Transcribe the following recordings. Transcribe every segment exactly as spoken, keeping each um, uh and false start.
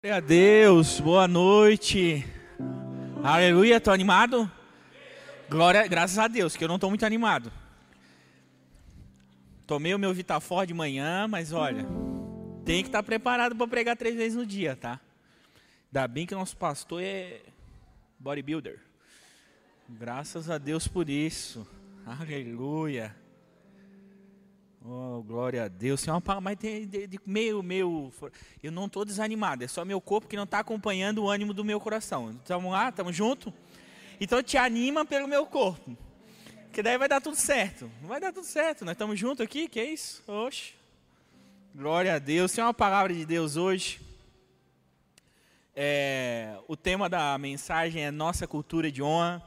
Glória a Deus, boa noite. Aleluia, tô animado? Glória, graças a Deus, que eu não tô muito animado. Tomei o meu Vitafor de manhã, mas olha, tem que estar preparado para pregar três vezes no dia, tá? Ainda bem que o nosso pastor é bodybuilder. Graças a Deus por isso. Aleluia. Oh, glória a Deus. Tem uma palavra, mas tem de, de, meio, meio. Eu não estou desanimado, é só meu corpo que não está acompanhando o ânimo do meu coração. Estamos lá, estamos juntos? Então te anima pelo meu corpo. Que daí vai dar tudo certo. Vai dar tudo certo. Nós estamos juntos aqui, que é isso? Oxe. Glória a Deus. Tem uma palavra de Deus hoje. É, o tema da mensagem é Nossa Cultura de Honra.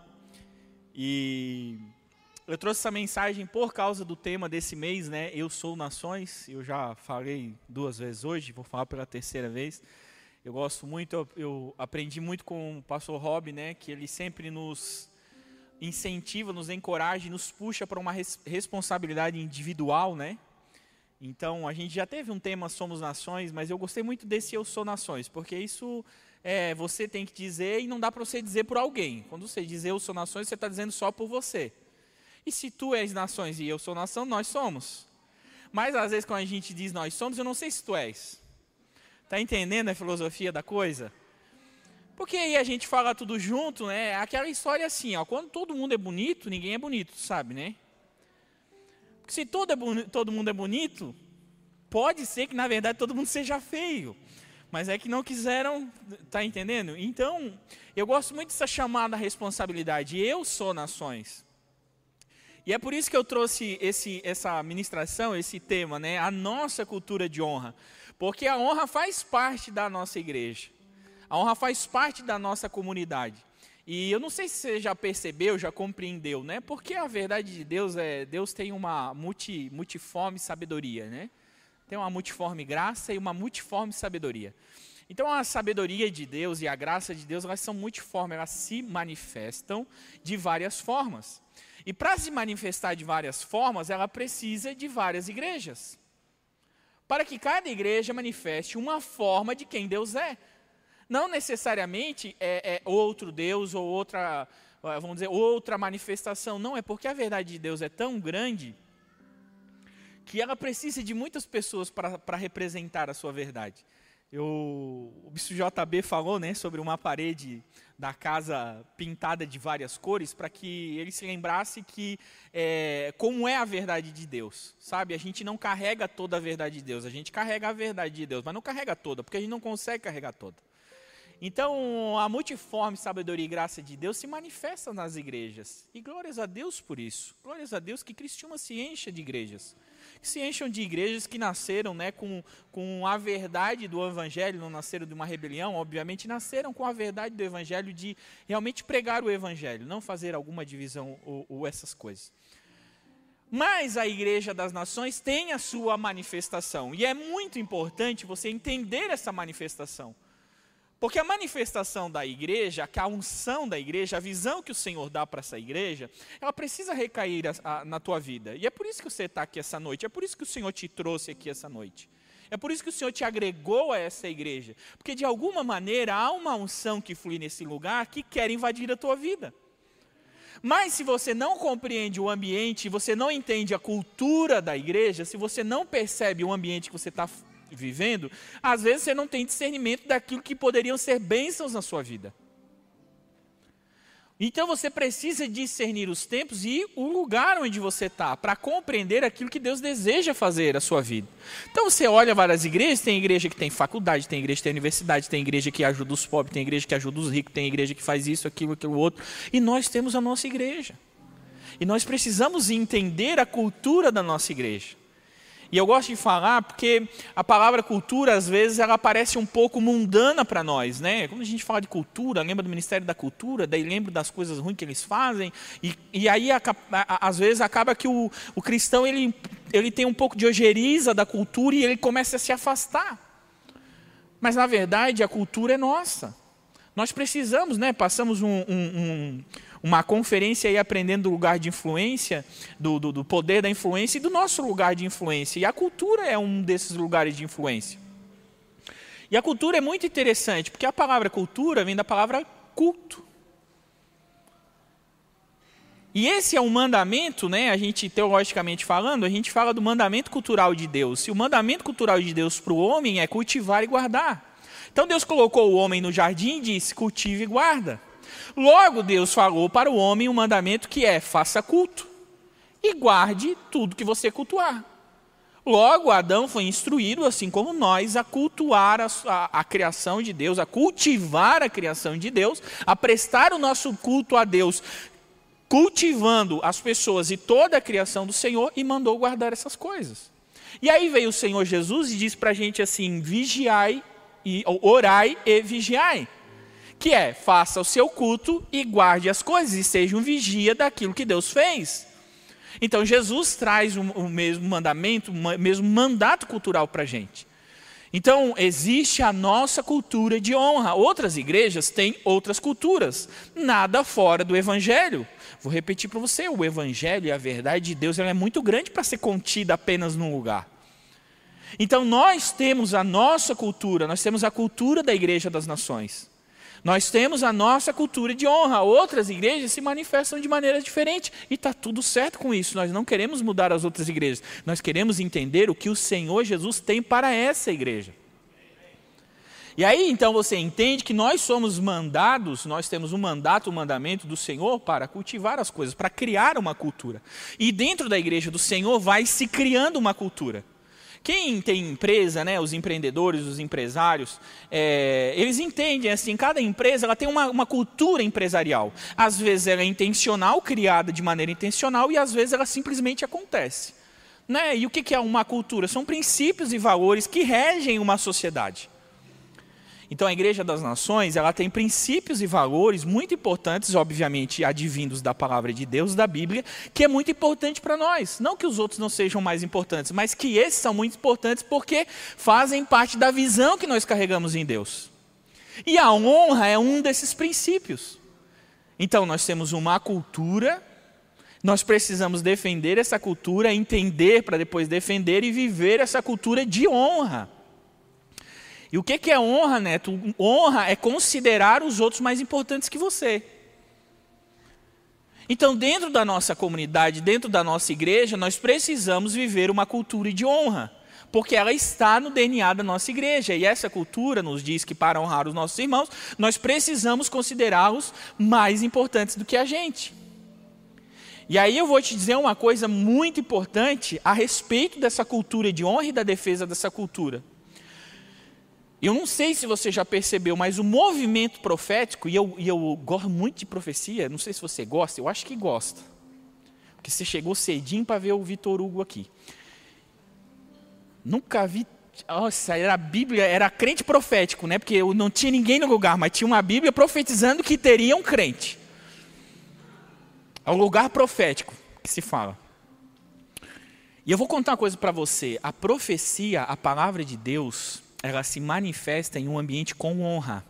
E eu trouxe essa mensagem por causa do tema desse mês, né? Eu sou nações. Eu já falei duas vezes hoje, vou falar pela terceira vez. Eu gosto muito, eu, eu aprendi muito com o pastor Rob, né? Que ele sempre nos incentiva, nos encoraja, nos puxa para uma res, responsabilidade individual, né? Então, a gente já teve um tema Somos Nações, mas eu gostei muito desse Eu Sou Nações, porque isso é, você tem que dizer e não dá para você dizer por alguém. Quando você diz Eu Sou Nações, você está dizendo só por você. E se tu és nações e eu sou nação, nós somos. Mas às vezes quando a gente diz nós somos, eu não sei se tu és. Está entendendo a filosofia da coisa? Porque aí a gente fala tudo junto, né? Aquela história assim, ó, quando todo mundo é bonito, ninguém é bonito, sabe, né? Porque se todo, é boni- todo mundo é bonito, pode ser que na verdade todo mundo seja feio. Mas é que não quiseram, tá entendendo? Então, eu gosto muito dessa chamada responsabilidade. Eu sou nações. E é por isso que eu trouxe esse, essa ministração, esse tema, né? A nossa cultura de honra. Porque a honra faz parte da nossa igreja. A honra faz parte da nossa comunidade. E eu não sei se você já percebeu, já compreendeu, né? Porque a verdade de Deus é, Deus tem uma multi, multiforme sabedoria, né? Tem uma multiforme graça e uma multiforme sabedoria. Então a sabedoria de Deus e a graça de Deus, elas são multiformes, elas se manifestam de várias formas. E para se manifestar de várias formas, ela precisa de várias igrejas. Para que cada igreja manifeste uma forma de quem Deus é. Não necessariamente é, é outro Deus ou outra, vamos dizer, outra manifestação. Não, é porque a verdade de Deus é tão grande que ela precisa de muitas pessoas para representar a sua verdade. Eu, o Bispo J B falou, né, sobre uma parede da casa pintada de várias cores, para que ele se lembrasse que é, como é a verdade de Deus, sabe? A gente não carrega toda a verdade de Deus, a gente carrega a verdade de Deus, mas não carrega toda, porque a gente não consegue carregar toda. Então, a multiforme sabedoria e graça de Deus se manifesta nas igrejas. E glórias a Deus por isso. Glórias a Deus que Cristiúma se encha de igrejas. Que se encham de igrejas que nasceram, né, com, com a verdade do Evangelho, não nasceram de uma rebelião, obviamente, nasceram com a verdade do Evangelho de realmente pregar o Evangelho, não fazer alguma divisão ou, ou essas coisas. Mas a Igreja das Nações tem a sua manifestação. E é muito importante você entender essa manifestação. Porque a manifestação da igreja, a unção da igreja, a visão que o Senhor dá para essa igreja, ela precisa recair a, a, na tua vida. E é por isso que você está aqui essa noite, é por isso que o Senhor te trouxe aqui essa noite. É por isso que o Senhor te agregou a essa igreja. Porque de alguma maneira há uma unção que flui nesse lugar que quer invadir a tua vida. Mas se você não compreende o ambiente, você não entende a cultura da igreja, se você não percebe o ambiente que você está vivendo, às vezes você não tem discernimento daquilo que poderiam ser bênçãos na sua vida. Então você precisa discernir os tempos e o lugar onde você está, para compreender aquilo que Deus deseja fazer na sua vida. Então você olha várias igrejas, tem igreja que tem faculdade, tem igreja que tem universidade, tem igreja que ajuda os pobres, tem igreja que ajuda os ricos, tem igreja que faz isso, aquilo, aquilo outro, e nós temos a nossa igreja. E nós precisamos entender a cultura da nossa igreja. E eu gosto de falar porque a palavra cultura, às vezes, ela parece um pouco mundana para nós, né? Quando a gente fala de cultura, lembra do Ministério da Cultura, daí lembra das coisas ruins que eles fazem, e, e aí, a, a, às vezes, acaba que o, o cristão, ele, ele tem um pouco de ojeriza da cultura e ele começa a se afastar. Mas, na verdade, a cultura é nossa. Nós precisamos, né? Passamos um... um, um uma conferência aí aprendendo do lugar de influência, do, do, do poder da influência e do nosso lugar de influência. E a cultura é um desses lugares de influência. E a cultura é muito interessante, porque a palavra cultura vem da palavra culto. E esse é um mandamento, né, a gente, teologicamente falando, a gente fala do mandamento cultural de Deus. E o mandamento cultural de Deus para o homem é cultivar e guardar. Então Deus colocou o homem no jardim e disse, cultive e guarda. Logo Deus falou para o homem um mandamento que é, faça culto e guarde tudo que você cultuar. Logo Adão foi instruído, assim como nós, a cultuar a, a, a criação de Deus, a cultivar a criação de Deus, a prestar o nosso culto a Deus, cultivando as pessoas e toda a criação do Senhor, e mandou guardar essas coisas. E aí veio o Senhor Jesus e disse para a gente assim, vigiai, e, orai e vigiai. Que é, faça o seu culto e guarde as coisas, e seja um vigia daquilo que Deus fez. Então Jesus traz o, o mesmo mandamento, o mesmo mandato cultural para a gente. Então, existe a nossa cultura de honra. Outras igrejas têm outras culturas, nada fora do Evangelho. Vou repetir para você, o Evangelho e a verdade de Deus ela é muito grande para ser contida apenas num lugar. Então, nós temos a nossa cultura, nós temos a cultura da Igreja das Nações. Nós temos a nossa cultura de honra. Outras igrejas se manifestam de maneira diferente. E está tudo certo com isso. Nós não queremos mudar as outras igrejas. Nós queremos entender o que o Senhor Jesus tem para essa igreja. E aí, então, você entende que nós somos mandados, nós temos um mandato, um mandamento do Senhor para cultivar as coisas, para criar uma cultura. E dentro da igreja do Senhor vai se criando uma cultura. Quem tem empresa, né, os empreendedores, os empresários, é, eles entendem assim, cada empresa ela tem uma, uma cultura empresarial. Às vezes ela é intencional, criada de maneira intencional, e às vezes ela simplesmente acontece. Né? E o que é uma cultura? São princípios e valores que regem uma sociedade. Então a Igreja das Nações, ela tem princípios e valores muito importantes, obviamente advindos da palavra de Deus, da Bíblia, que é muito importante para nós. Não que os outros não sejam mais importantes, mas que esses são muito importantes porque fazem parte da visão que nós carregamos em Deus. E a honra é um desses princípios. Então nós temos uma cultura, nós precisamos defender essa cultura, entender para depois defender e viver essa cultura de honra. E o que é honra, Neto? Honra é considerar os outros mais importantes que você. Então, dentro da nossa comunidade, dentro da nossa igreja, nós precisamos viver uma cultura de honra, porque ela está no D N A da nossa igreja. E essa cultura nos diz que para honrar os nossos irmãos, nós precisamos considerá-los mais importantes do que a gente. E aí eu vou te dizer uma coisa muito importante a respeito dessa cultura de honra e da defesa dessa cultura. Eu não sei se você já percebeu, mas o movimento profético, e eu, e eu gosto muito de profecia, não sei se você gosta, eu acho que gosta. Porque você chegou cedinho para ver o Vitor Hugo aqui. Nunca vi, nossa, era a Bíblia, era crente profético, né? Porque não tinha ninguém no lugar, mas tinha uma Bíblia profetizando que teria um crente. É o lugar profético que se fala. E eu vou contar uma coisa para você, a profecia, a palavra de Deus, ela se manifesta em um ambiente com honra.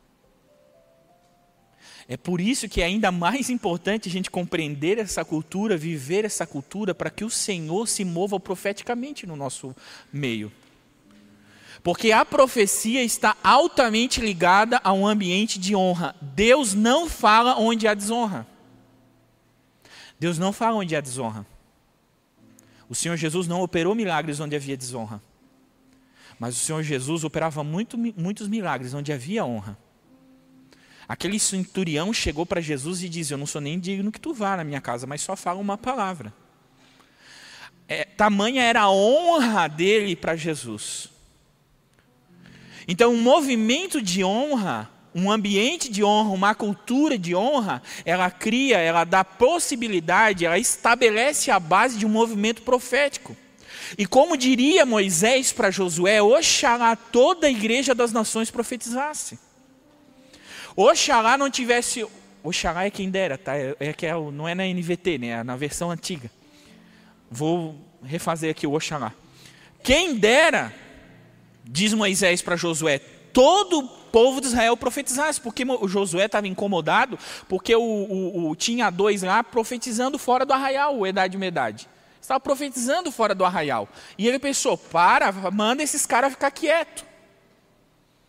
É por isso que é ainda mais importante a gente compreender essa cultura, viver essa cultura, para que o Senhor se mova profeticamente no nosso meio. Porque a profecia está altamente ligada a um ambiente de honra. Deus não fala onde há desonra. Deus não fala onde há desonra. O Senhor Jesus não operou milagres onde havia desonra. Mas o Senhor Jesus operava muito, muitos milagres onde havia honra. Aquele centurião chegou para Jesus e disse, eu não sou nem digno que tu vá na minha casa, mas só fala uma palavra. É, tamanha era a honra dele para Jesus. Então um movimento de honra, um ambiente de honra, uma cultura de honra, ela cria, ela dá possibilidade, ela estabelece a base de um movimento profético. E como diria Moisés para Josué, oxalá toda a igreja das nações profetizasse. Oxalá não tivesse, oxalá é quem dera, tá? É que é, não é na N V T, né? É na versão antiga. Vou refazer aqui o oxalá. Quem dera, diz Moisés para Josué, todo o povo de Israel profetizasse, porque o Josué estava incomodado, porque o, o, o, tinha dois lá profetizando fora do arraial, o Edade e Medade. Estava profetizando fora do arraial. E ele pensou, para, manda esses caras ficar quietos.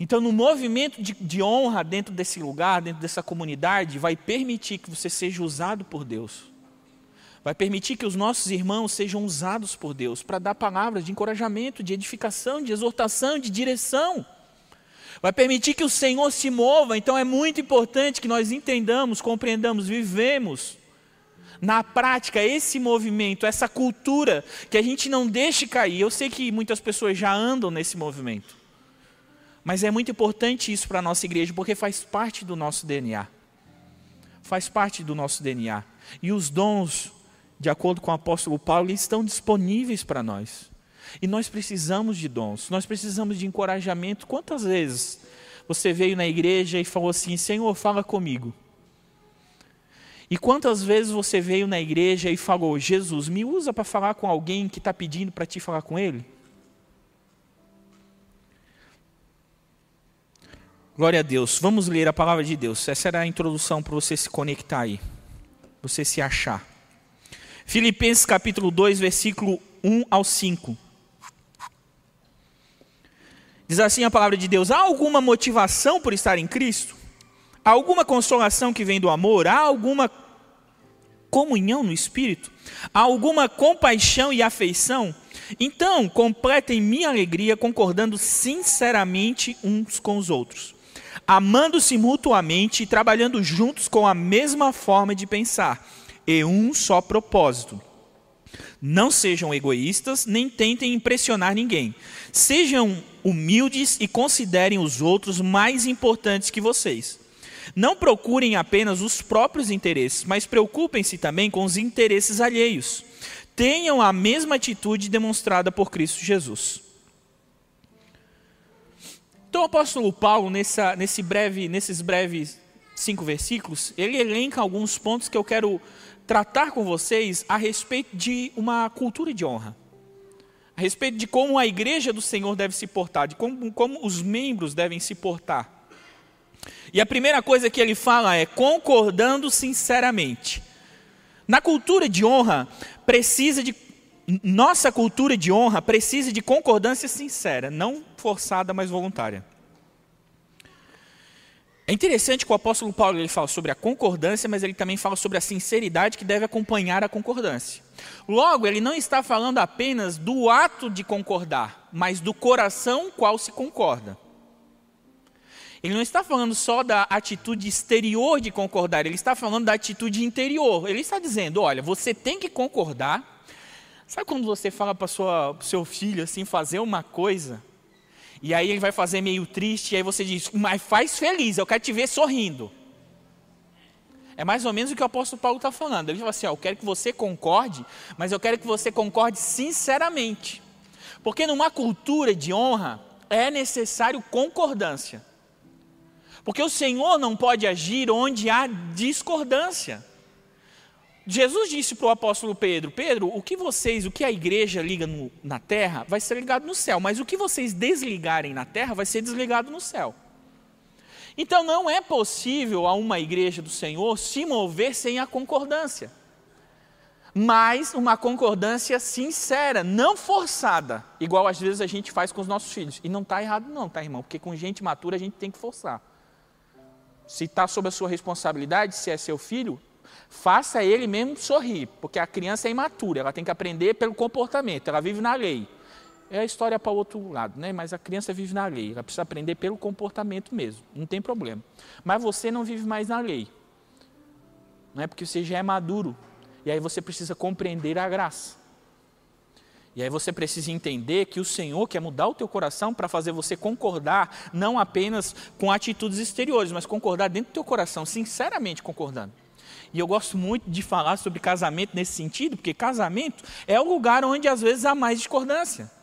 Então, no movimento de, de honra dentro desse lugar, dentro dessa comunidade, vai permitir que você seja usado por Deus. Vai permitir que os nossos irmãos sejam usados por Deus para dar palavras de encorajamento, de edificação, de exortação, de direção. Vai permitir que o Senhor se mova. Então é muito importante que nós entendamos, compreendamos, vivemos na prática esse movimento, essa cultura, que a gente não deixe cair. Eu sei que muitas pessoas já andam nesse movimento, mas é muito importante isso para a nossa igreja, porque faz parte do nosso D N A. Faz parte do nosso D N A. E os dons, de acordo com o apóstolo Paulo, eles estão disponíveis para nós. E nós precisamos de dons, nós precisamos de encorajamento. Quantas vezes você veio na igreja e falou assim: Senhor, fala comigo? E quantas vezes você veio na igreja e falou: Jesus, me usa para falar com alguém que está pedindo para te falar com ele? Glória a Deus. Vamos ler a palavra de Deus. Essa era a introdução para você se conectar aí, você se achar. Filipenses capítulo dois, versículo um ao cinco. Diz assim a palavra de Deus: há alguma motivação por estar em Cristo? Há alguma consolação que vem do amor? Há alguma comunhão no Espírito? Há alguma compaixão e afeição? Então, completem minha alegria concordando sinceramente uns com os outros, amando-se mutuamente e trabalhando juntos com a mesma forma de pensar e um só propósito. Não sejam egoístas, nem tentem impressionar ninguém. Sejam humildes e considerem os outros mais importantes que vocês. Não procurem apenas os próprios interesses, mas preocupem-se também com os interesses alheios. Tenham a mesma atitude demonstrada por Cristo Jesus. Então o apóstolo Paulo, nessa, nesse breve, nesses breves cinco versículos, ele elenca alguns pontos que eu quero tratar com vocês a respeito de uma cultura de honra. A respeito de como a igreja do Senhor deve se portar, de como, como os membros devem se portar. E a primeira coisa que ele fala é concordando sinceramente. Na cultura de honra, precisa de, nossa cultura de honra precisa de concordância sincera, não forçada, mas voluntária. É interessante que o apóstolo Paulo ele fala sobre a concordância, mas ele também fala sobre a sinceridade que deve acompanhar a concordância. Logo, ele não está falando apenas do ato de concordar, mas do coração qual se concorda. Ele não está falando só da atitude exterior de concordar, ele está falando da atitude interior. Ele está dizendo, olha, você tem que concordar. Sabe quando você fala para o seu filho assim, fazer uma coisa, e aí ele vai fazer meio triste, e aí você diz, mas faz feliz, eu quero te ver sorrindo. É mais ou menos o que o apóstolo Paulo está falando. Ele fala assim, ó, eu quero que você concorde, mas eu quero que você concorde sinceramente. Porque numa cultura de honra, é necessário concordância. Porque o Senhor não pode agir onde há discordância. Jesus disse para o apóstolo Pedro, Pedro, o que vocês, o que a igreja liga no, na terra, vai ser ligado no céu, mas o que vocês desligarem na terra, vai ser desligado no céu. Então não é possível a uma igreja do Senhor se mover sem a concordância. Mas uma concordância sincera, não forçada, igual às vezes a gente faz com os nossos filhos. E não está errado não, tá, irmão? Porque com gente matura a gente tem que forçar. Se está sob a sua responsabilidade, se é seu filho, faça ele mesmo sorrir, porque a criança é imatura, ela tem que aprender pelo comportamento, ela vive na lei. É a história para o outro lado, né? Mas a criança vive na lei, ela precisa aprender pelo comportamento mesmo, não tem problema. Mas você não vive mais na lei, não é porque você já é maduro, e aí você precisa compreender a graça. E aí você precisa entender que o Senhor quer mudar o teu coração para fazer você concordar, não apenas com atitudes exteriores, mas concordar dentro do teu coração, sinceramente concordando. E eu gosto muito de falar sobre casamento nesse sentido, porque casamento é o lugar onde às vezes há mais discordância.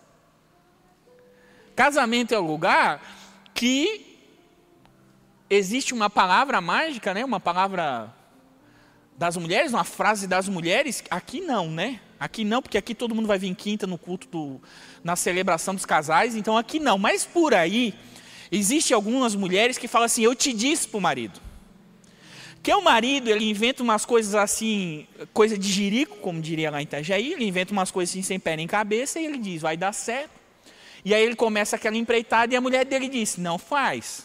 Casamento é o lugar que existe uma palavra mágica, né? Uma palavra das mulheres, uma frase das mulheres, aqui não, né? Aqui não, porque aqui todo mundo vai vir quinta no culto, do, na celebração dos casais, então aqui não. Mas por aí, existem algumas mulheres que falam assim, eu te disse para o marido. Que o marido, ele inventa umas coisas assim, coisa de jirico, como diria lá em Itajaí, ele inventa umas coisas assim sem pé nem cabeça, e ele diz, vai dar certo. E aí ele começa aquela empreitada e a mulher dele disse, não faz.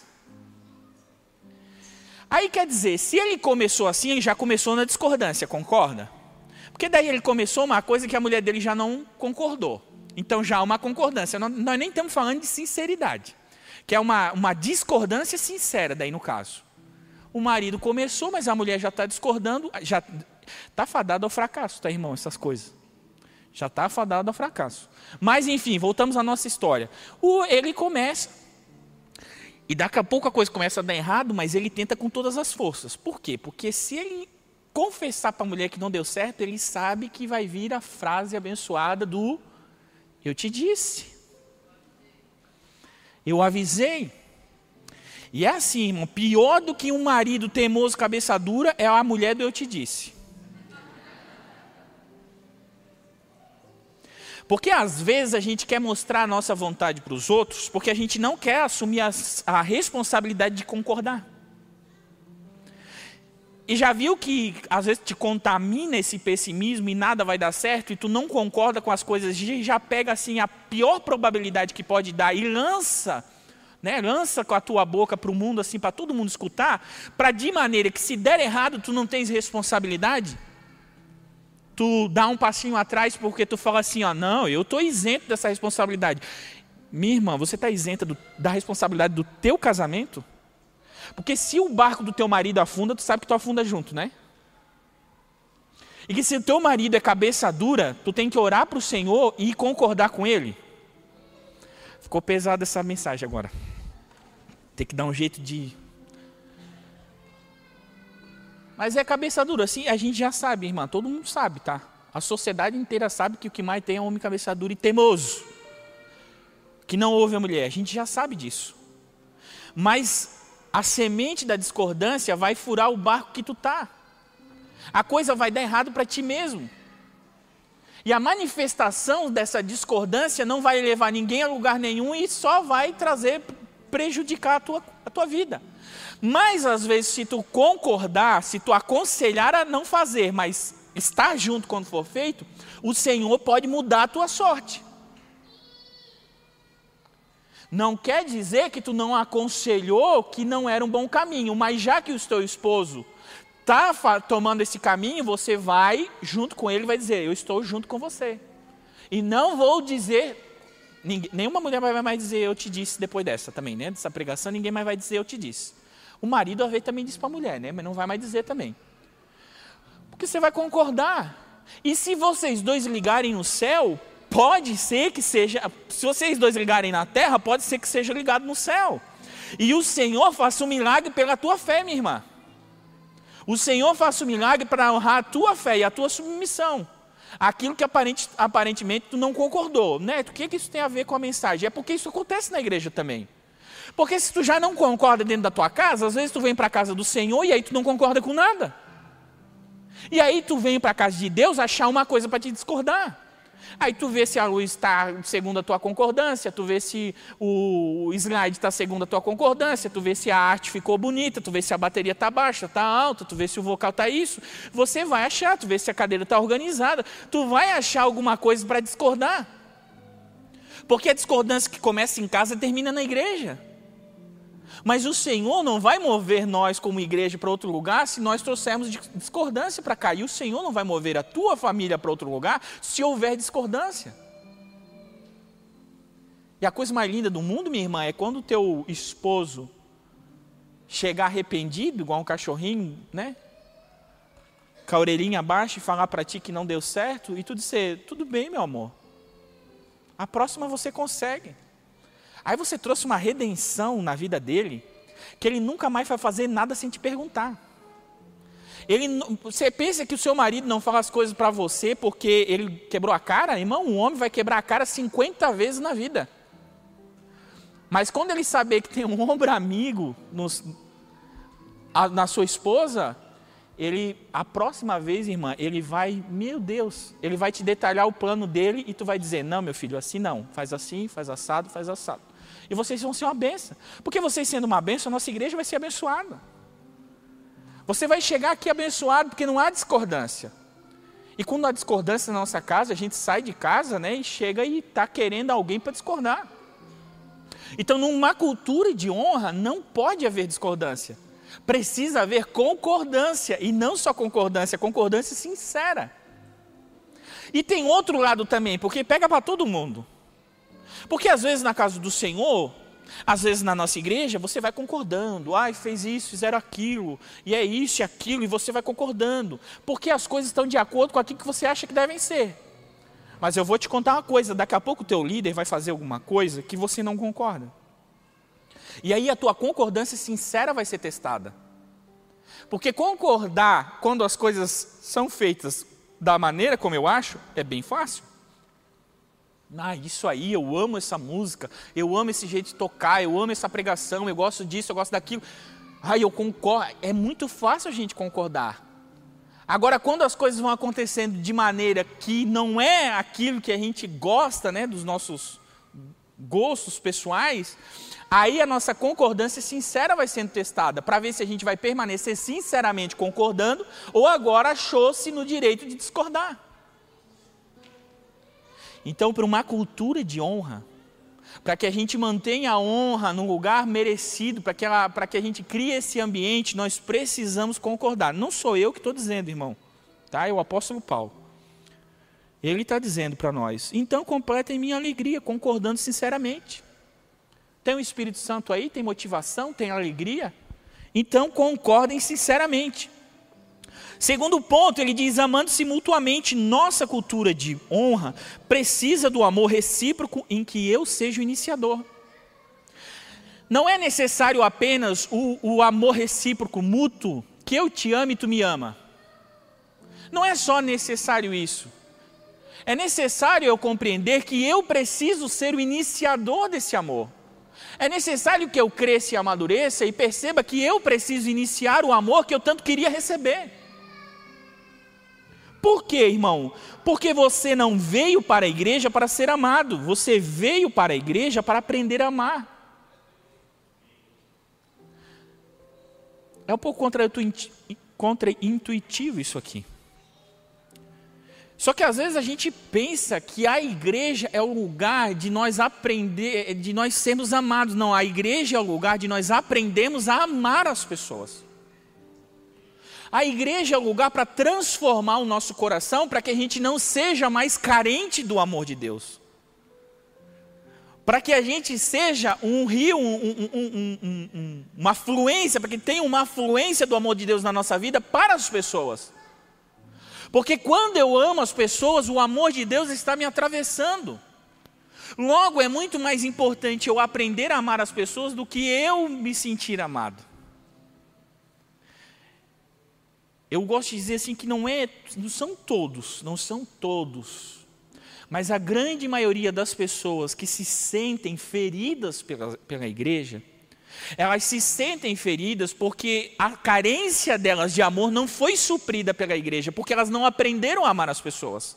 Aí quer dizer, se ele começou assim, ele já começou na discordância, concorda? Porque daí ele começou uma coisa que a mulher dele já não concordou. Então já há uma concordância, nós, nós nem estamos falando de sinceridade. Que é uma, uma discordância sincera daí no caso. O marido começou, mas a mulher já está discordando, já está fadado ao fracasso, tá, irmão, essas coisas. Já está fadado ao fracasso. Mas, enfim, voltamos à nossa história. O, ele começa, e daqui a pouco a coisa começa a dar errado, mas ele tenta com todas as forças. Por quê? Porque se ele confessar para a mulher que não deu certo, ele sabe que vai vir a frase abençoada do eu te disse. Eu avisei. E é assim, irmão, pior do que um marido teimoso, cabeça dura, é a mulher do eu te disse. Porque às vezes a gente quer mostrar a nossa vontade para os outros, porque a gente não quer assumir a, a responsabilidade de concordar. E já viu que às vezes te contamina esse pessimismo e nada vai dar certo, e tu não concorda com as coisas, e já pega assim a pior probabilidade que pode dar e lança, né, lança com a tua boca para o mundo, assim, para todo mundo escutar, para de maneira que se der errado tu não tens responsabilidade. Tu dá um passinho atrás porque tu fala assim, ó, não, eu estou isento dessa responsabilidade. Minha irmã, você está isenta do, da responsabilidade do teu casamento? Porque se o barco do teu marido afunda, tu sabe que tu afunda junto, né? E que se o teu marido é cabeça dura, tu tem que orar para o Senhor e concordar com ele. Ficou pesada essa mensagem agora. Tem que dar um jeito de... Mas é cabeça dura, assim, a gente já sabe, irmã, todo mundo sabe, tá? A sociedade inteira sabe que o que mais tem é um homem cabeça dura e teimoso. Que não ouve a mulher, a gente já sabe disso. Mas a semente da discordância vai furar o barco que tu tá. A coisa vai dar errado para ti mesmo. E a manifestação dessa discordância não vai levar ninguém a lugar nenhum e só vai trazer, prejudicar a tua, a tua vida. Mas às vezes se tu concordar, se tu aconselhar a não fazer, mas estar junto quando for feito, o Senhor pode mudar a tua sorte. Não quer dizer que tu não aconselhou que não era um bom caminho, mas já que o teu esposo está tomando esse caminho, você vai junto com ele e vai dizer, eu estou junto com você. E não vou dizer, ninguém, nenhuma mulher vai mais dizer eu te disse depois dessa também, né? Dessa pregação, ninguém mais vai dizer eu te disse. O marido às vezes também diz para a mulher, né? Mas não vai mais dizer também. Porque você vai concordar. E se vocês dois ligarem no céu, pode ser que seja, se vocês dois ligarem na terra, pode ser que seja ligado no céu. E o Senhor faça um milagre pela tua fé, minha irmã. O Senhor faça um milagre para honrar a tua fé e a tua submissão. Aquilo que aparente, aparentemente tu não concordou. Neto, o que, que isso tem a ver com a mensagem? É porque isso acontece na igreja também. Porque se tu já não concorda dentro da tua casa, às vezes tu vem para a casa do Senhor e aí tu não concorda com nada. E aí tu vem para a casa de Deus achar uma coisa para te discordar. Aí tu vê se a luz está segundo a tua concordância, tu vê se o slide está segundo a tua concordância, tu vê se a arte ficou bonita, tu vê se a bateria está baixa, está alta, tu vê se o vocal está isso. Você vai achar, tu vê se a cadeira está organizada, tu vai achar alguma coisa para discordar. Porque a discordância que começa em casa termina na igreja. Mas o Senhor não vai mover nós como igreja para outro lugar se nós trouxermos discordância para cá. E o Senhor não vai mover a tua família para outro lugar se houver discordância. E a coisa mais linda do mundo, minha irmã, é quando o teu esposo chegar arrependido, igual um cachorrinho, né? Com a orelhinha abaixo e falar para ti que não deu certo, e tu dizer, tudo bem, meu amor. A próxima você consegue. Aí você trouxe uma redenção na vida dele, que ele nunca mais vai fazer nada sem te perguntar. Ele, você pensa que o seu marido não fala as coisas para você porque ele quebrou a cara? Irmão, um homem vai quebrar a cara cinquenta vezes na vida. Mas quando ele saber que tem um ombro amigo nos, a, na sua esposa, ele, a próxima vez, irmã, ele vai, meu Deus, ele vai te detalhar o plano dele e tu vai dizer, não, meu filho, assim não, faz assim, faz assado, faz assado. E vocês vão ser uma bênção. Porque vocês sendo uma bênção, a nossa igreja vai ser abençoada. Você vai chegar aqui abençoado porque não há discordância. E quando há discordância na nossa casa, a gente sai de casa, né, e chega e está querendo alguém para discordar. Então, numa cultura de honra, não pode haver discordância. Precisa haver concordância, e não só concordância, concordância sincera. E tem outro lado também, porque pega para todo mundo. Porque às vezes na casa do Senhor, às vezes na nossa igreja, você vai concordando. Ai, fez isso, fizeram aquilo, e é isso e aquilo, e você vai concordando. Porque as coisas estão de acordo com aquilo que você acha que devem ser. Mas eu vou te contar uma coisa, daqui a pouco o teu líder vai fazer alguma coisa que você não concorda. E aí a tua concordância sincera vai ser testada. Porque concordar quando as coisas são feitas da maneira como eu acho, é bem fácil. Ah, isso aí, eu amo essa música, eu amo esse jeito de tocar, eu amo essa pregação, eu gosto disso, eu gosto daquilo. Ah, eu concordo. É muito fácil a gente concordar. Agora, quando as coisas vão acontecendo de maneira que não é aquilo que a gente gosta, né, dos nossos gostos pessoais, aí a nossa concordância sincera vai sendo testada, para ver se a gente vai permanecer sinceramente concordando, ou agora achou-se no direito de discordar. Então, para uma cultura de honra, para que a gente mantenha a honra no lugar merecido, para que, ela, para que a gente crie esse ambiente, nós precisamos concordar. Não sou eu que estou dizendo, irmão, tá? É o apóstolo Paulo. Ele está dizendo para nós, então completem minha alegria, concordando sinceramente. Tem o Espírito Santo aí, tem motivação, tem alegria? Então concordem sinceramente. Segundo ponto, ele diz, amando-se mutuamente. Nossa cultura de honra precisa do amor recíproco em que eu seja o iniciador. Não é necessário apenas o, o amor recíproco mútuo, que eu te amo e tu me ama. Não é só necessário isso. É necessário eu compreender que eu preciso ser o iniciador desse amor. É necessário que eu cresça e amadureça e perceba que eu preciso iniciar o amor que eu tanto queria receber. Por quê, irmão? Porque você não veio para a igreja para ser amado, você veio para a igreja para aprender a amar. É um pouco contra-intuitivo isso aqui. Só que às vezes a gente pensa que a igreja é o lugar de nós aprender, de nós sermos amados. Não, a igreja é o lugar de nós aprendermos a amar as pessoas. A igreja é o lugar para transformar o nosso coração, para que a gente não seja mais carente do amor de Deus. Para que a gente seja um rio, um, um, um, um, um, uma fluência, para que tenha uma fluência do amor de Deus na nossa vida para as pessoas. Porque quando eu amo as pessoas, o amor de Deus está me atravessando. Logo, é muito mais importante eu aprender a amar as pessoas do que eu me sentir amado. Eu gosto de dizer assim que não, é, não são todos, não são todos, mas a grande maioria das pessoas que se sentem feridas pela, pela igreja, elas se sentem feridas porque a carência delas de amor não foi suprida pela igreja, porque elas não aprenderam a amar as pessoas.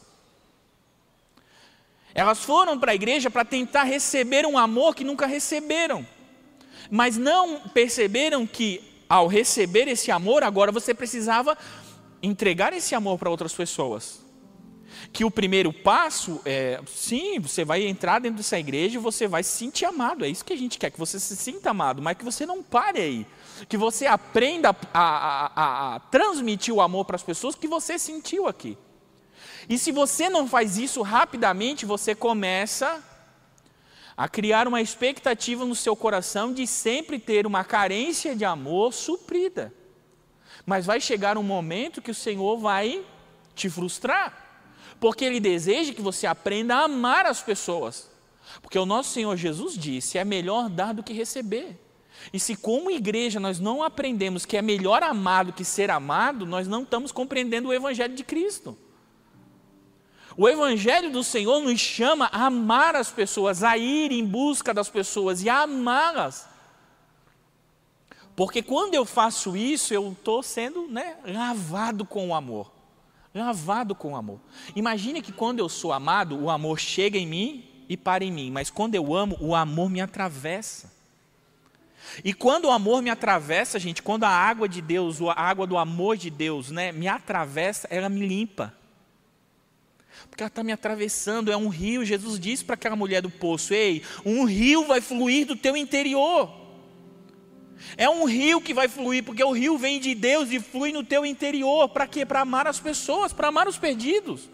Elas foram para a igreja para tentar receber um amor que nunca receberam, mas não perceberam que ao receber esse amor, agora você precisava entregar esse amor para outras pessoas. Que o primeiro passo é, sim, você vai entrar dentro dessa igreja e você vai se sentir amado. É isso que a gente quer, que você se sinta amado, mas que você não pare aí. Que você aprenda a, a, a, a transmitir o amor para as pessoas que você sentiu aqui. E se você não faz isso rapidamente, você começa a criar uma expectativa no seu coração de sempre ter uma carência de amor suprida. Mas vai chegar um momento que o Senhor vai te frustrar, porque Ele deseja que você aprenda a amar as pessoas. Porque o nosso Senhor Jesus disse, é melhor dar do que receber. E se como igreja nós não aprendemos que é melhor amar do que ser amado, nós não estamos compreendendo o Evangelho de Cristo. O Evangelho do Senhor nos chama a amar as pessoas, a ir em busca das pessoas e a amá-las. Porque quando eu faço isso, eu estou sendo, né, lavado com o amor. Lavado com o amor. Imagine que quando eu sou amado, o amor chega em mim e para em mim. Mas quando eu amo, o amor me atravessa. E quando o amor me atravessa, gente, quando a água de Deus, a água do amor de Deus, né, me atravessa, ela me limpa. Porque ela está me atravessando, é um rio. Jesus disse para aquela mulher do poço: ei, um rio vai fluir do teu interior. É um rio que vai fluir, porque o rio vem de Deus e flui no teu interior. Para quê? Para amar as pessoas, para amar os perdidos.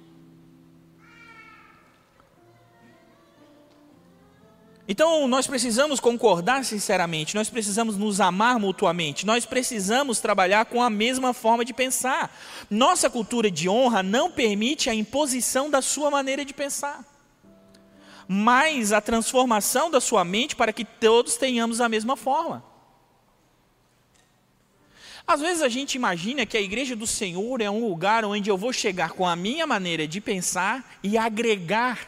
Então nós precisamos concordar sinceramente, nós precisamos nos amar mutuamente, nós precisamos trabalhar com a mesma forma de pensar. Nossa cultura de honra não permite a imposição da sua maneira de pensar, mas a transformação da sua mente para que todos tenhamos a mesma forma. Às vezes a gente imagina que a igreja do Senhor é um lugar onde eu vou chegar com a minha maneira de pensar e agregar.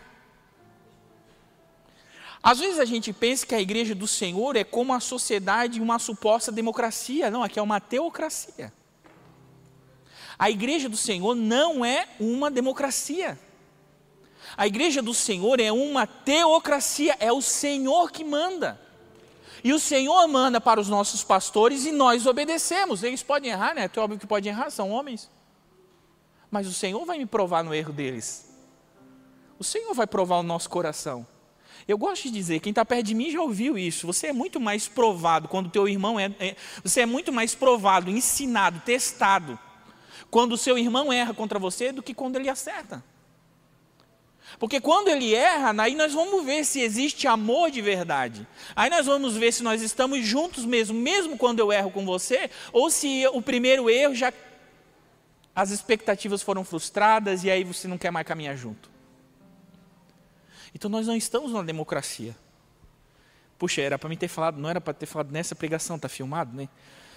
Às vezes a gente pensa que a igreja do Senhor é como a sociedade, uma suposta democracia. Não, aqui é uma teocracia. A igreja do Senhor não é uma democracia. A igreja do Senhor é uma teocracia, é o Senhor que manda. E o Senhor manda para os nossos pastores e nós obedecemos. Eles podem errar, né? É óbvio que podem errar, são homens. Mas o Senhor vai me provar no erro deles. O Senhor vai provar o nosso coração. Eu gosto de dizer, quem está perto de mim já ouviu isso. Você é muito mais provado quando o teu irmão é, é... Você é muito mais provado, ensinado, testado, quando o seu irmão erra contra você do que quando ele acerta. Porque quando ele erra, aí nós vamos ver se existe amor de verdade. Aí nós vamos ver se nós estamos juntos mesmo, mesmo quando eu erro com você, ou se o primeiro erro já... as expectativas foram frustradas e aí você não quer mais caminhar junto. Então nós não estamos numa democracia. Puxa, era para mim ter falado, não era para ter falado nessa pregação, está filmado, né?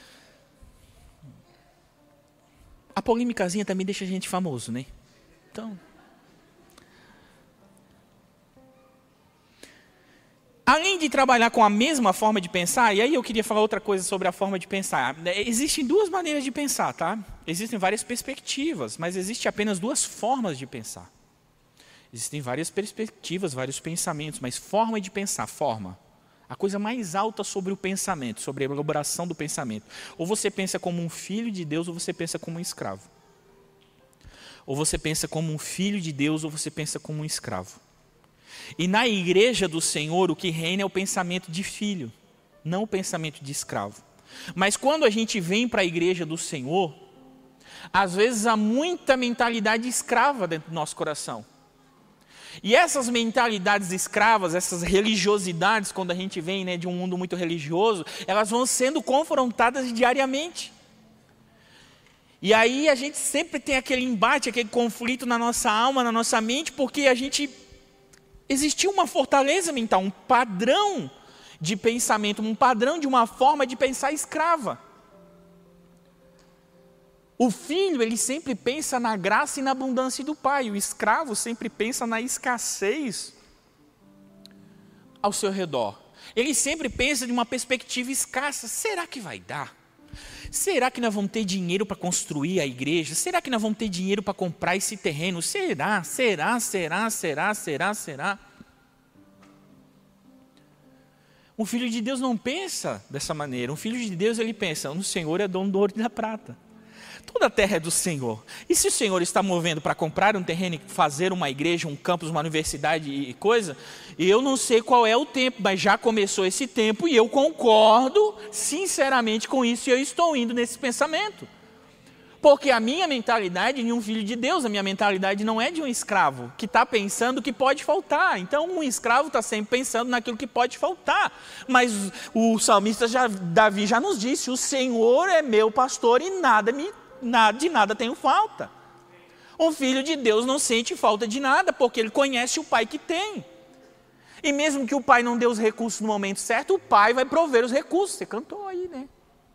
A polêmicazinha também deixa a gente famoso, né? Então... além de trabalhar com a mesma forma de pensar, e aí eu queria falar outra coisa sobre a forma de pensar. Existem duas maneiras de pensar, tá? Existem várias perspectivas, mas existem apenas duas formas de pensar. Existem várias perspectivas, vários pensamentos, mas forma de pensar, forma. A coisa mais alta sobre o pensamento, sobre a elaboração do pensamento. Ou você pensa como um filho de Deus, ou você pensa como um escravo. Ou você pensa como um filho de Deus, ou você pensa como um escravo. E na igreja do Senhor, o que reina é o pensamento de filho, não o pensamento de escravo. Mas quando a gente vem para a igreja do Senhor, às vezes há muita mentalidade escrava dentro do nosso coração. E essas mentalidades escravas, essas religiosidades, quando a gente vem, né, de um mundo muito religioso, elas vão sendo confrontadas diariamente. E aí a gente sempre tem aquele embate, aquele conflito na nossa alma, na nossa mente, porque a gente... existiu uma fortaleza mental, um padrão de pensamento, um padrão de uma forma de pensar escrava. O filho, ele sempre pensa na graça e na abundância do pai. O escravo sempre pensa na escassez ao seu redor. Ele sempre pensa de uma perspectiva escassa. Será que vai dar? Será que nós vamos ter dinheiro para construir a igreja? Será que nós vamos ter dinheiro para comprar esse terreno? Será? Será? Será? Será? Será? Será? Um filho de Deus não pensa dessa maneira. Um filho de Deus, ele pensa, o Senhor é dono do ouro e da prata. Toda a terra é do Senhor. E se o Senhor está movendo para comprar um terreno e fazer uma igreja, um campus, uma universidade e coisa, eu não sei qual é o tempo, mas já começou esse tempo e eu concordo sinceramente com isso e eu estou indo nesse pensamento. Porque a minha mentalidade é de um filho de Deus, a minha mentalidade não é de um escravo, que está pensando que pode faltar. Então um escravo está sempre pensando naquilo que pode faltar. Mas o salmista já, Davi já nos disse, o Senhor é meu pastor e nada me... Nada, de nada tenho falta. Um filho de Deus não sente falta de nada, porque ele conhece o pai que tem. E mesmo que o pai não dê os recursos no momento certo, o pai vai prover os recursos. Você cantou aí, né?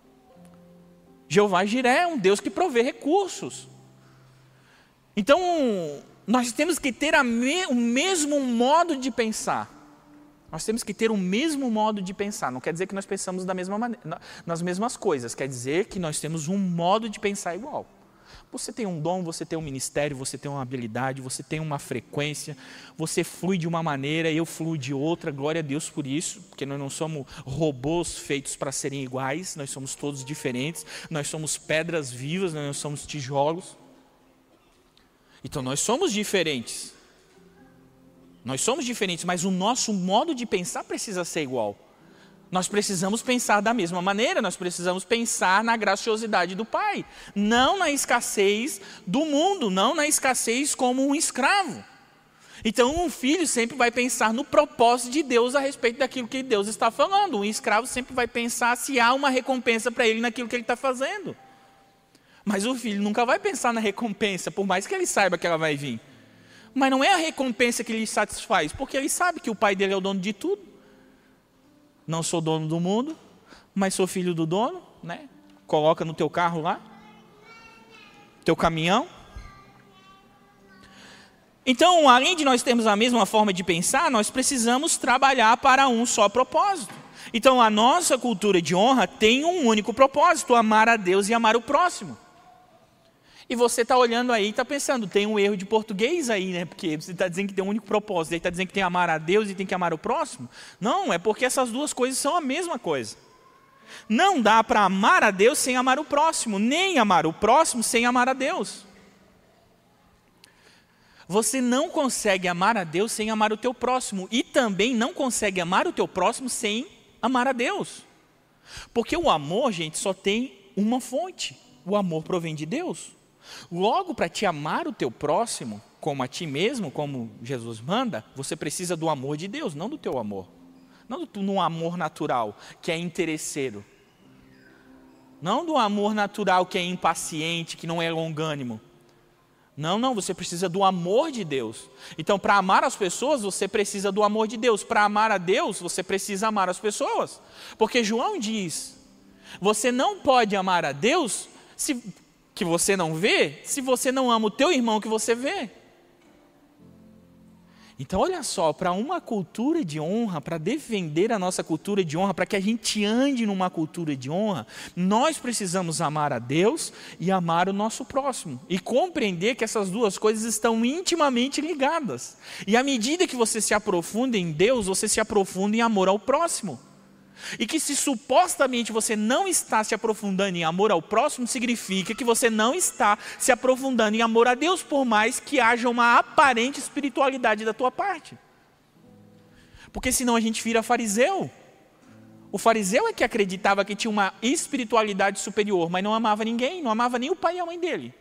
Jeová Jiré é um Deus que provê recursos. Então, nós temos que ter a me, o mesmo modo de pensar. Nós temos que ter o mesmo modo de pensar. Não quer dizer que nós pensamos da mesma maneira, nas mesmas coisas. Quer dizer que nós temos um modo de pensar igual. Você tem um dom, você tem um ministério, você tem uma habilidade, você tem uma frequência, você flui de uma maneira, eu fluo de outra. Glória a Deus por isso, porque nós não somos robôs feitos para serem iguais, nós somos todos diferentes, nós somos pedras vivas, nós não somos tijolos. Então nós somos diferentes. Nós somos diferentes, mas o nosso modo de pensar precisa ser igual. Nós precisamos pensar da mesma maneira, nós precisamos pensar na graciosidade do Pai, não na escassez do mundo, não na escassez como um escravo. Então um filho sempre vai pensar no propósito de Deus a respeito daquilo que Deus está falando. Um escravo sempre vai pensar se há uma recompensa para ele naquilo que ele está fazendo. Mas o filho nunca vai pensar na recompensa, por mais que ele saiba que ela vai vir. Mas não é a recompensa que lhe satisfaz, porque ele sabe que o pai dele é o dono de tudo. Não sou dono do mundo, mas sou filho do dono, né? Coloca no teu carro lá, teu caminhão. Então, além de nós termos a mesma forma de pensar, nós precisamos trabalhar para um só propósito. Então, a nossa cultura de honra tem um único propósito: amar a Deus e amar o próximo. E você está olhando aí e está pensando, tem um erro de português aí, né? Porque você está dizendo que tem um único propósito, aí está dizendo que tem que amar a Deus e tem que amar o próximo. Não, é porque essas duas coisas são a mesma coisa. Não dá para amar a Deus sem amar o próximo, nem amar o próximo sem amar a Deus. Você não consegue amar a Deus sem amar o teu próximo, e também não consegue amar o teu próximo sem amar a Deus. Porque o amor, gente, só tem uma fonte: o amor provém de Deus. Logo, para te amar o teu próximo, como a ti mesmo, como Jesus manda, você precisa do amor de Deus, não do teu amor. Não do no amor natural, que é interesseiro. Não do amor natural que é impaciente, que não é longânimo. Não, não, você precisa do amor de Deus. Então, para amar as pessoas, você precisa do amor de Deus. Para amar a Deus, você precisa amar as pessoas. Porque João diz, você não pode amar a Deus se... que você não vê, se você não ama o teu irmão que você vê. Então olha só, para uma cultura de honra, para defender a nossa cultura de honra, para que a gente ande numa cultura de honra, nós precisamos amar a Deus e amar o nosso próximo. E compreender que essas duas coisas estão intimamente ligadas. E à medida que você se aprofunda em Deus, você se aprofunda em amor ao próximo. E que se supostamente você não está se aprofundando em amor ao próximo, significa que você não está se aprofundando em amor a Deus, por mais que haja uma aparente espiritualidade da tua parte. Porque senão a gente vira fariseu. O fariseu é que acreditava que tinha uma espiritualidade superior, mas não amava ninguém, não amava nem o pai e a mãe dele.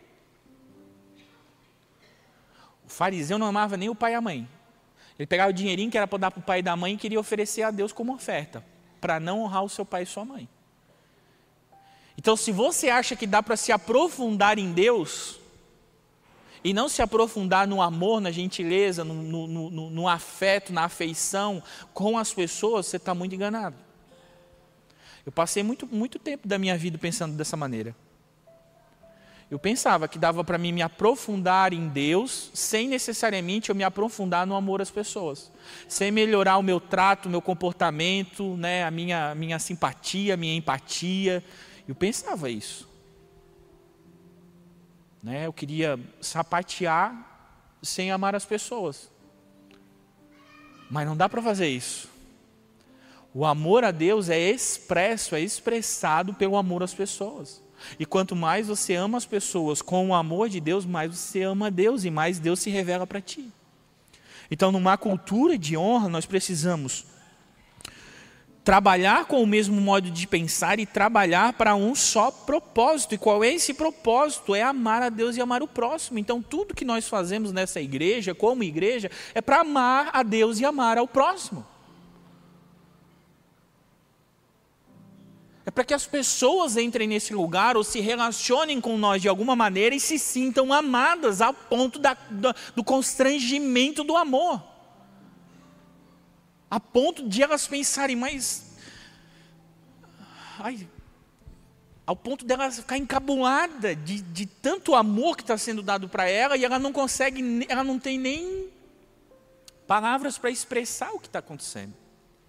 O fariseu não amava nem o pai e a mãe. Ele pegava o dinheirinho que era para dar para o pai e da mãe e queria oferecer a Deus como oferta, para não honrar o seu pai e sua mãe. Então, se você acha que dá para se aprofundar em Deus, e não se aprofundar no amor, na gentileza, no, no, no, no afeto, na afeição com as pessoas, você está muito enganado. Eu passei muito, muito tempo da minha vida pensando dessa maneira. Eu pensava que dava para mim me aprofundar em Deus, sem necessariamente eu me aprofundar no amor às pessoas. Sem melhorar o meu trato, o meu comportamento, né, a minha, minha simpatia, a minha empatia. Eu pensava isso. Né, eu queria sapatear sem amar as pessoas. Mas não dá para fazer isso. O amor a Deus é expresso, é expressado pelo amor às pessoas. E quanto mais você ama as pessoas com o amor de Deus, mais você ama a Deus e mais Deus se revela para ti. Então, numa cultura de honra, nós precisamos trabalhar com o mesmo modo de pensar e trabalhar para um só propósito. E qual é esse propósito? É amar a Deus e amar o próximo. Então, tudo que nós fazemos nessa igreja, como igreja, é para amar a Deus e amar ao próximo. É para que as pessoas entrem nesse lugar ou se relacionem com nós de alguma maneira e se sintam amadas ao ponto da, da, do constrangimento do amor. A ponto de elas pensarem, mas... Ai, ao ponto de ela ficar encabulada de, de tanto amor que está sendo dado para ela e ela não consegue, ela não tem nem palavras para expressar o que está acontecendo.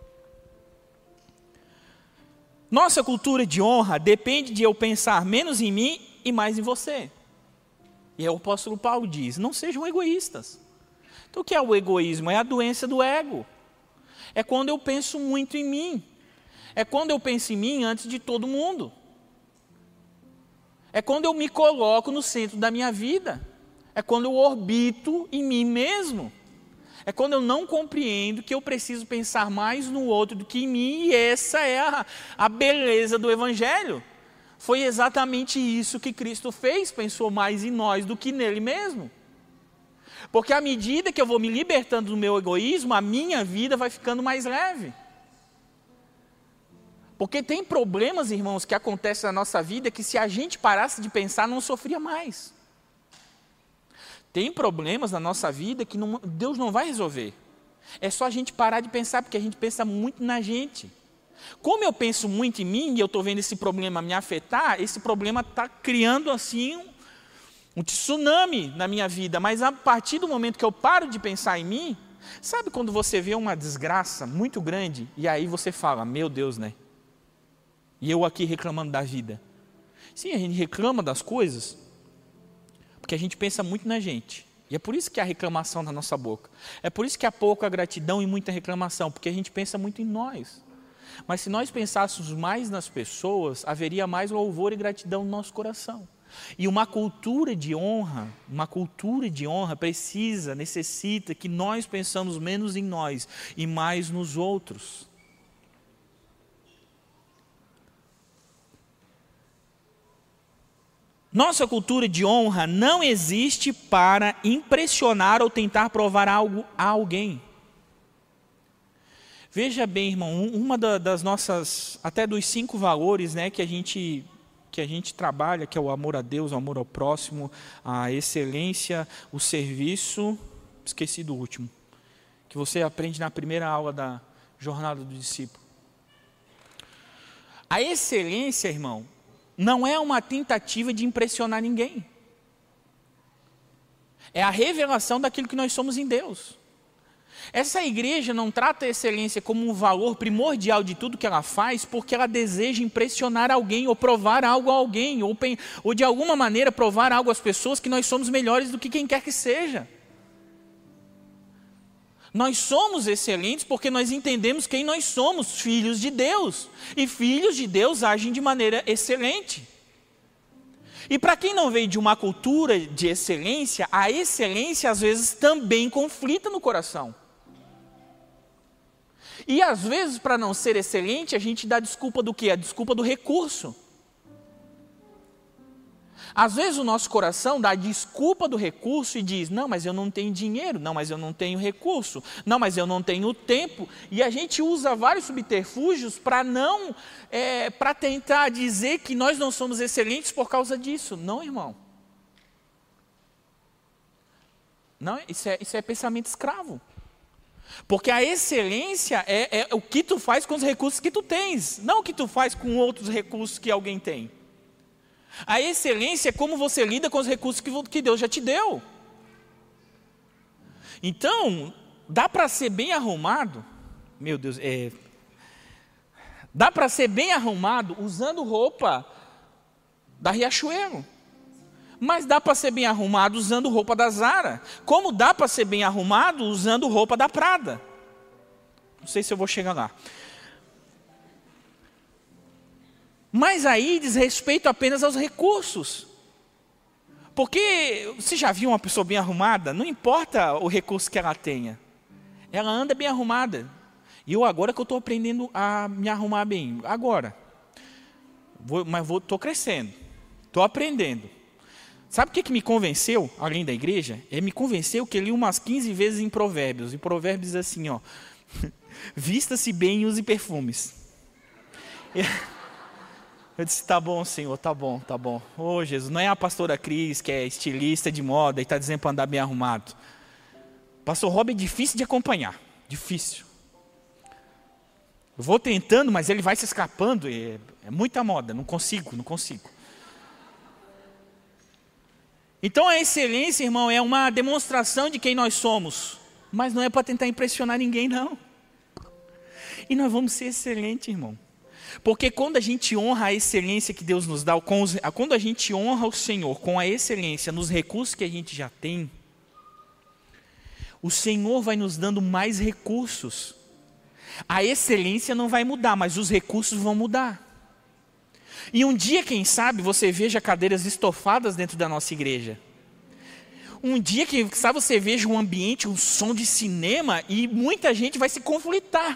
Nossa cultura de honra depende de eu pensar menos em mim e mais em você. E aí o apóstolo Paulo diz, não sejam egoístas. Então o que é o egoísmo? É a doença do ego. É quando eu penso muito em mim. É quando eu penso em mim antes de todo mundo. É quando eu me coloco no centro da minha vida. É quando eu orbito em mim mesmo. É quando eu não compreendo que eu preciso pensar mais no outro do que em mim, e essa é a, a beleza do Evangelho. Foi exatamente isso que Cristo fez, pensou mais em nós do que nele mesmo. Porque à medida que eu vou me libertando do meu egoísmo, a minha vida vai ficando mais leve. Porque tem problemas, irmãos, que acontecem na nossa vida que se a gente parasse de pensar, não sofria mais. Tem problemas na nossa vida que não, Deus não vai resolver. É só a gente parar de pensar, porque a gente pensa muito na gente. Como eu penso muito em mim e eu estou vendo esse problema me afetar, esse problema está criando assim um, um tsunami na minha vida. Mas a partir do momento que eu paro de pensar em mim, sabe quando você vê uma desgraça muito grande e aí você fala, meu Deus, né? E eu aqui reclamando da vida. Sim, a gente reclama das coisas porque a gente pensa muito na gente. E é por isso que há reclamação na nossa boca. É por isso que há pouca gratidão e muita reclamação, porque a gente pensa muito em nós. Mas se nós pensássemos mais nas pessoas, haveria mais louvor e gratidão no nosso coração. E uma cultura de honra, uma cultura de honra precisa, necessita que nós pensamos menos em nós e mais nos outros. Nossa cultura de honra não existe para impressionar ou tentar provar algo a alguém. Veja bem, irmão, uma das nossas, até dos cinco valores, né, que a gente, que a gente trabalha, que é o amor a Deus, o amor ao próximo, a excelência, o serviço, esqueci do último, que você aprende na primeira aula da jornada do discípulo. A excelência, irmão, não é uma tentativa de impressionar ninguém. É a revelação daquilo que nós somos em Deus. Essa igreja não trata a excelência como um valor primordial de tudo que ela faz, porque ela deseja impressionar alguém, ou provar algo a alguém, ou, ou de alguma maneira provar algo às pessoas que nós somos melhores do que quem quer que seja. Nós somos excelentes porque nós entendemos quem nós somos, filhos de Deus. E filhos de Deus agem de maneira excelente. E para quem não veio de uma cultura de excelência, a excelência às vezes também conflita no coração. E às vezes, para não ser excelente, a gente dá desculpa do quê? A desculpa do recurso. Às vezes o nosso coração dá a desculpa do recurso e diz, não, mas eu não tenho dinheiro, não, mas eu não tenho recurso, não, mas eu não tenho tempo. E a gente usa vários subterfúgios para não, é, para tentar dizer que nós não somos excelentes por causa disso. Não, irmão. Não, isso é, isso é pensamento escravo. Porque a excelência é, é o que tu faz com os recursos que tu tens, não o que tu faz com outros recursos que alguém tem. A excelência é como você lida com os recursos que Deus já te deu. Então, dá para ser bem arrumado, meu Deus, é, dá para ser bem arrumado usando roupa da Riachuelo. Mas dá para ser bem arrumado usando roupa da Zara. Como dá para ser bem arrumado usando roupa da Prada. Não sei se eu vou chegar lá. Mas aí diz respeito apenas aos recursos. Porque você já viu uma pessoa bem arrumada? Não importa o recurso que ela tenha. Ela anda bem arrumada. E eu agora que eu estou aprendendo a me arrumar bem. Agora. Vou, mas estou crescendo. Estou aprendendo. Sabe o que, que me convenceu, além da igreja? É me convenceu que eu li umas quinze vezes em Provérbios. E Provérbios diz assim, ó. Vista-se bem e use perfumes. Eu disse, tá bom, Senhor, tá bom, tá bom. Ô, oh, Jesus, não é a pastora Cris, que é estilista de moda e está dizendo para andar bem arrumado. Pastor Rob é difícil de acompanhar, difícil. Eu vou tentando, mas ele vai se escapando, é, é muita moda, não consigo, não consigo. Então a excelência, irmão, é uma demonstração de quem nós somos, mas não é para tentar impressionar ninguém, não. E nós vamos ser excelentes, irmão. Porque quando a gente honra a excelência que Deus nos dá, com os, quando a gente honra o Senhor com a excelência nos recursos que a gente já tem, o Senhor vai nos dando mais recursos. A excelência não vai mudar, mas os recursos vão mudar. E um dia, quem sabe, você veja cadeiras estofadas dentro da nossa igreja. Um dia que, sabe, você veja um ambiente, um som de cinema e muita gente vai se conflitar.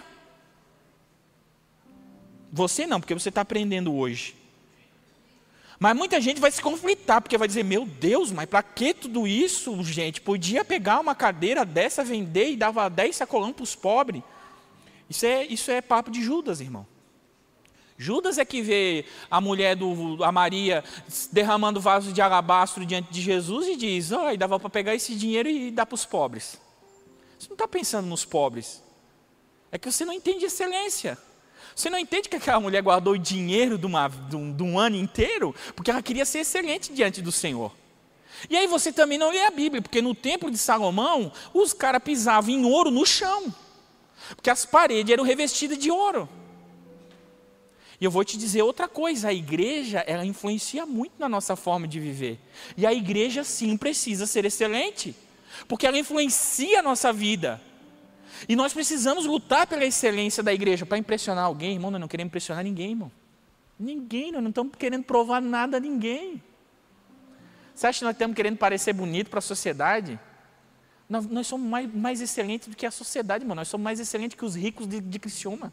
Você não, porque você está aprendendo hoje. Mas muita gente vai se conflitar, porque vai dizer, meu Deus, mas para que tudo isso, gente? Podia pegar uma cadeira dessa, vender e dava dez sacolão para os pobres. Isso é, isso é papo de Judas, irmão. Judas é que vê a mulher, do, a Maria, derramando vasos de alabastro diante de Jesus e diz, oh, dava para pegar esse dinheiro e dar para os pobres. Você não está pensando nos pobres. É que você não entende excelência. Você não entende que aquela mulher guardou dinheiro de, uma, de, um, de um ano inteiro, porque ela queria ser excelente diante do Senhor. E aí você também não lê a Bíblia, porque no templo de Salomão, os caras pisavam em ouro no chão. Porque as paredes eram revestidas de ouro. E eu vou te dizer outra coisa, a igreja, ela influencia muito na nossa forma de viver. E a igreja sim precisa ser excelente, porque ela influencia a nossa vida. E nós precisamos lutar pela excelência da igreja, para impressionar alguém, irmão, nós não queremos impressionar ninguém, irmão. Ninguém, nós não estamos querendo provar nada a ninguém. Você acha que nós estamos querendo parecer bonito para a sociedade? Nós, nós somos mais, mais excelentes do que a sociedade, irmão. Nós somos mais excelentes que os ricos de, de Criciúma.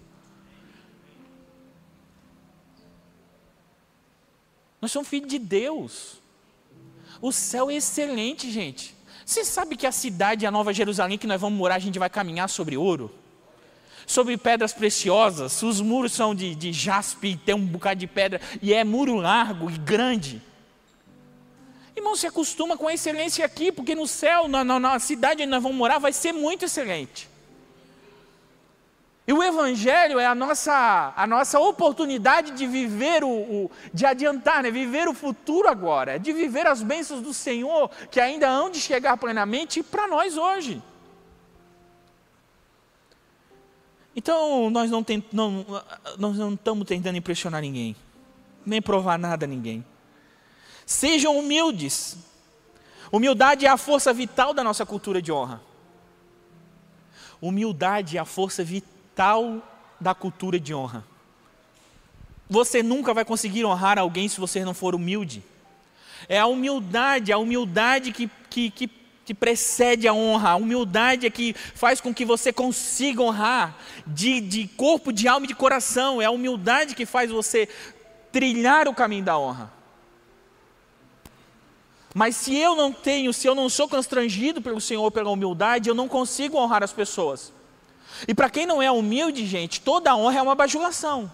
Nós somos filhos de Deus. O céu é excelente, gente. Você sabe que a cidade, a Nova Jerusalém, que nós vamos morar, a gente vai caminhar sobre ouro? Sobre pedras preciosas. Os muros são de, de jaspe, tem um bocado de pedra, e é muro largo e grande. Irmão, se acostuma com a excelência aqui, porque no céu, na, na, na cidade onde nós vamos morar, vai ser muito excelente. E o Evangelho é a nossa, a nossa oportunidade de viver, o, o, de adiantar, né? Viver o futuro agora, de viver as bênçãos do Senhor, que ainda hão de chegar plenamente para nós hoje. Então, nós não, tent, não, nós não estamos tentando impressionar ninguém, nem provar nada a ninguém. Sejam humildes. Humildade é a força vital da nossa cultura de honra. Humildade é a força vital da cultura de honra. Você nunca vai conseguir honrar alguém se você não for humilde. É a humildade, a humildade que, que, que, que precede a honra. A humildade é que faz com que você consiga honrar de, de corpo, de alma e de coração. É a humildade que faz você trilhar o caminho da honra. Mas se eu não tenho, se eu não sou constrangido pelo Senhor pela humildade, eu não consigo honrar as pessoas. E para quem não é humilde, gente, toda honra é uma bajulação.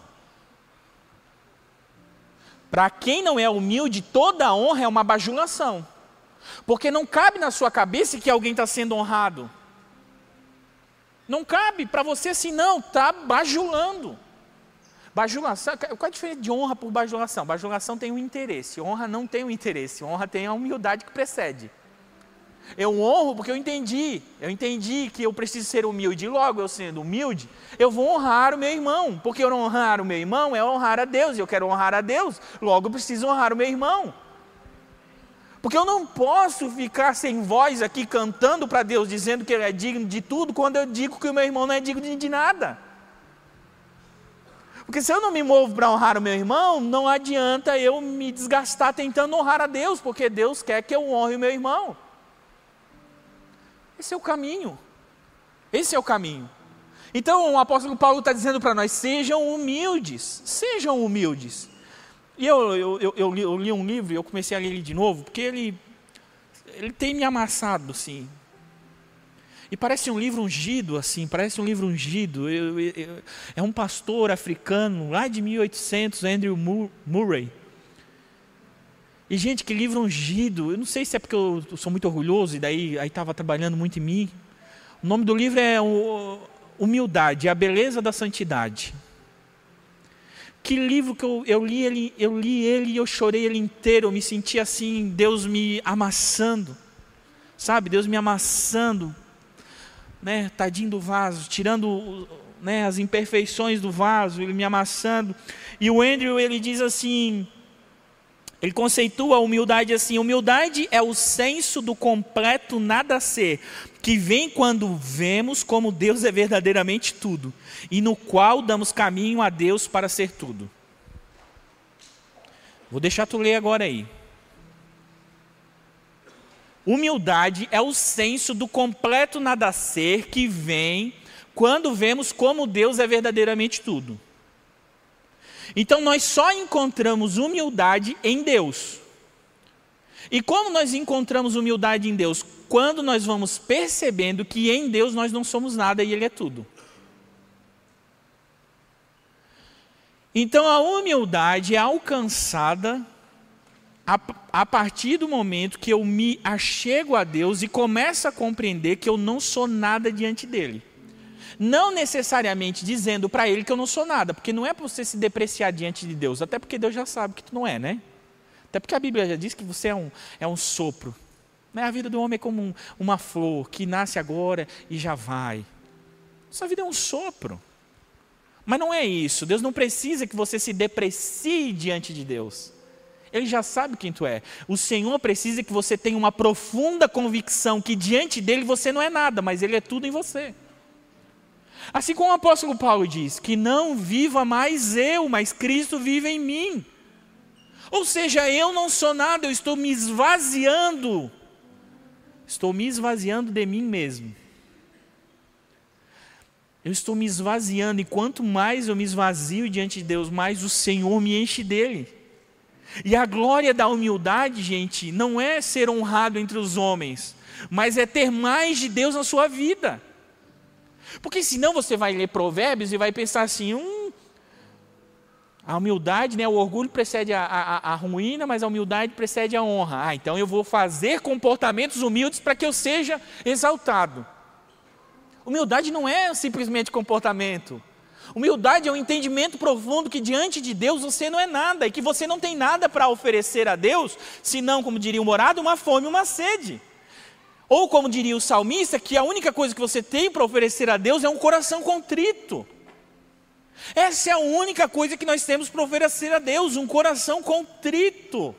Para quem não é humilde, toda honra é uma bajulação. Porque não cabe na sua cabeça que alguém está sendo honrado. Não cabe para você assim, não, está bajulando. Bajulação, qual é a diferença de honra por bajulação? Bajulação tem um interesse, honra não tem um interesse, honra tem a humildade que precede. Eu honro porque eu entendi, eu entendi que eu preciso ser humilde, e logo eu sendo humilde, eu vou honrar o meu irmão, porque eu não honrar o meu irmão é honrar a Deus, e eu quero honrar a Deus, logo eu preciso honrar o meu irmão. Porque eu não posso ficar sem voz aqui cantando para Deus, dizendo que Ele é digno de tudo, quando eu digo que o meu irmão não é digno de nada. Porque se eu não me movo para honrar o meu irmão, não adianta eu me desgastar tentando honrar a Deus, porque Deus quer que eu honre o meu irmão. Esse é o caminho. Esse é o caminho. Então o apóstolo Paulo está dizendo para nós, sejam humildes, sejam humildes. E eu, eu, eu, eu, li, eu li um livro e eu comecei a ler ele de novo, porque ele, ele tem me amassado, assim. E parece um livro ungido, assim, parece um livro ungido. Eu, eu, eu, é um pastor africano, lá de mil e oitocentos, Andrew Murray. E, gente, que livro ungido. Eu não sei se é porque eu sou muito orgulhoso e daí estava trabalhando muito em mim. O nome do livro é Humildade, a Beleza da Santidade. Que livro que eu, eu li ele, eu li ele e eu chorei ele inteiro. Eu me senti assim, Deus me amassando. Sabe, Deus me amassando. Né, tadinho do vaso, tirando, né, as imperfeições do vaso, ele me amassando. E o Andrew, ele diz assim, ele conceitua a humildade assim, humildade é o senso do completo nada a ser, que vem quando vemos como Deus é verdadeiramente tudo, e no qual damos caminho a Deus para ser tudo. Vou deixar tu ler agora aí. Humildade é o senso do completo nada ser que vem quando vemos como Deus é verdadeiramente tudo. Então nós só encontramos humildade em Deus. E como nós encontramos humildade em Deus? Quando nós vamos percebendo que em Deus nós não somos nada e Ele é tudo. Então a humildade é alcançada a, a partir do momento que eu me achego a Deus e começo a compreender que eu não sou nada diante dEle. Não necessariamente dizendo para Ele que eu não sou nada, porque não é para você se depreciar diante de Deus, até porque Deus já sabe que tu não é, né? Até porque a Bíblia já diz que você é um, é um sopro. A vida do homem é como um, uma flor que nasce agora e já vai. Sua vida é um sopro. Mas não é isso. Deus não precisa que você se deprecie diante de Deus. Ele já sabe quem tu é. O Senhor precisa que você tenha uma profunda convicção que diante dele você não é nada, mas Ele é tudo em você. Assim como o apóstolo Paulo diz, que não viva mais eu, mas Cristo vive em mim. Ou seja, eu não sou nada, eu estou me esvaziando. Estou me esvaziando de mim mesmo. Eu estou me esvaziando, e quanto mais eu me esvazio diante de Deus, mais o Senhor me enche dele. E a glória da humildade, gente, não é ser honrado entre os homens, mas é ter mais de Deus na sua vida. Porque senão você vai ler Provérbios e vai pensar assim, hum, a humildade, né, o orgulho precede a, a, a ruína, mas a humildade precede a honra. Ah, então eu vou fazer comportamentos humildes para que eu seja exaltado. Humildade não é simplesmente comportamento. Humildade é um entendimento profundo que diante de Deus você não é nada e que você não tem nada para oferecer a Deus, senão, como diria o morado, uma fome e uma sede. Ou como diria o salmista, que a única coisa que você tem para oferecer a Deus é um coração contrito. Essa é a única coisa que nós temos para oferecer a Deus, um coração contrito.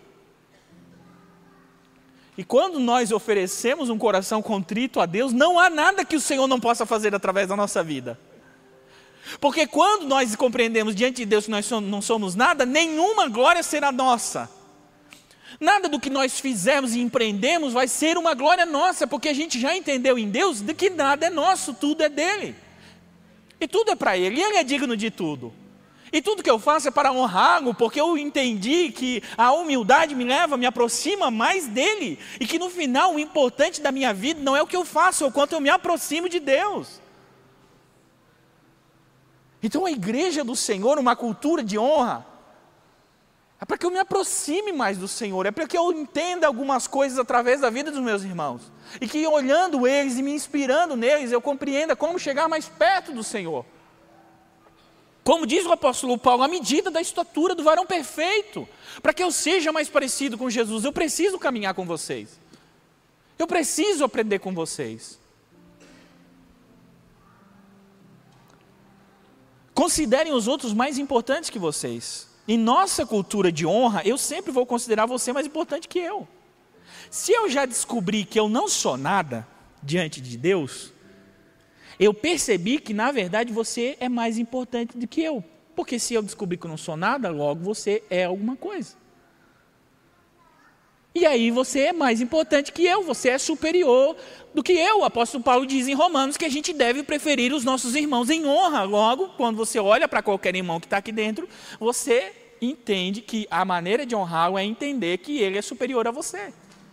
E quando nós oferecemos um coração contrito a Deus, não há nada que o Senhor não possa fazer através da nossa vida. Porque quando nós compreendemos diante de Deus que nós não somos nada, nenhuma glória será nossa. Nada do que nós fizermos e empreendemos vai ser uma glória nossa, porque a gente já entendeu em Deus de que nada é nosso, tudo é dele. E tudo é para Ele, e Ele é digno de tudo. E tudo que eu faço é para honrá-lo, porque eu entendi que a humildade me leva, me aproxima mais dEle. E que no final o importante da minha vida não é o que eu faço, é o quanto eu me aproximo de Deus. Então a igreja do Senhor, uma cultura de honra, é para que eu me aproxime mais do Senhor, é para que eu entenda algumas coisas através da vida dos meus irmãos. E que olhando eles e me inspirando neles, eu compreenda como chegar mais perto do Senhor. Como diz o apóstolo Paulo, a medida da estatura do varão perfeito. Para que eu seja mais parecido com Jesus, eu preciso caminhar com vocês. Eu preciso aprender com vocês. Considerem os outros mais importantes que vocês. Em nossa cultura de honra, eu sempre vou considerar você mais importante que eu. Se eu já descobri que eu não sou nada diante de Deus, eu percebi que na verdade você é mais importante do que eu. Porque se eu descobrir que eu não sou nada, logo você é alguma coisa. E aí você é mais importante que eu, você é superior do que eu. O apóstolo Paulo diz em Romanos que a gente deve preferir os nossos irmãos em honra. Logo, quando você olha para qualquer irmão que está aqui dentro, você entende que a maneira de honrá-lo é entender que ele é superior a você.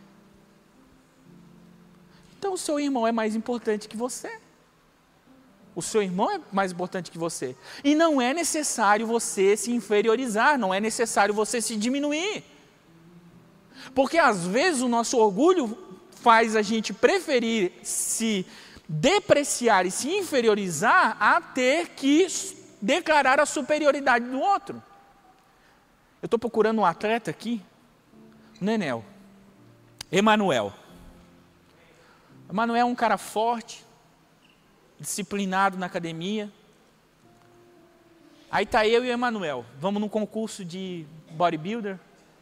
Então o seu irmão é mais importante que você. O seu irmão é mais importante que você. E não é necessário você se inferiorizar, não é necessário você se diminuir. Porque às vezes o nosso orgulho faz a gente preferir se depreciar e se inferiorizar a ter que declarar a superioridade do outro. Eu estou procurando um atleta aqui, Nenel, Emanuel. Emanuel é um cara forte, disciplinado na academia. Aí está eu e o Emanuel, vamos num concurso de bodybuilder.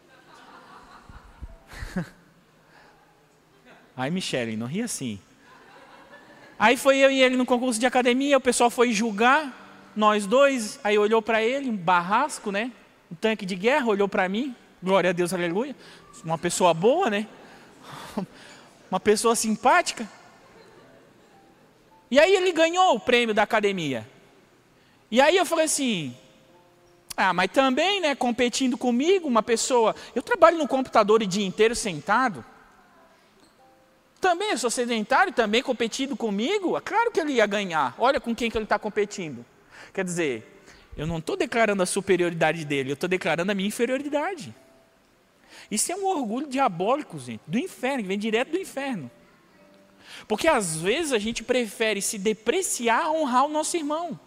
Aí, Michele, não ri assim. Aí foi eu e ele no concurso de academia, o pessoal foi julgar, nós dois, aí olhou para ele, um barrasco, né? Um tanque de guerra, olhou para mim, glória a Deus, aleluia. Uma pessoa boa, né? uma pessoa simpática. E aí ele ganhou o prêmio da academia. E aí eu falei assim, ah, mas também, né, competindo comigo, uma pessoa, eu trabalho no computador o dia inteiro sentado, também eu sou sedentário, também competindo comigo, é claro que ele ia ganhar, olha com quem que ele está competindo. Quer dizer, eu não estou declarando a superioridade dele, eu estou declarando a minha inferioridade. Isso é um orgulho diabólico, gente, do inferno, que vem direto do inferno. Porque às vezes a gente prefere se depreciar a honrar o nosso irmão.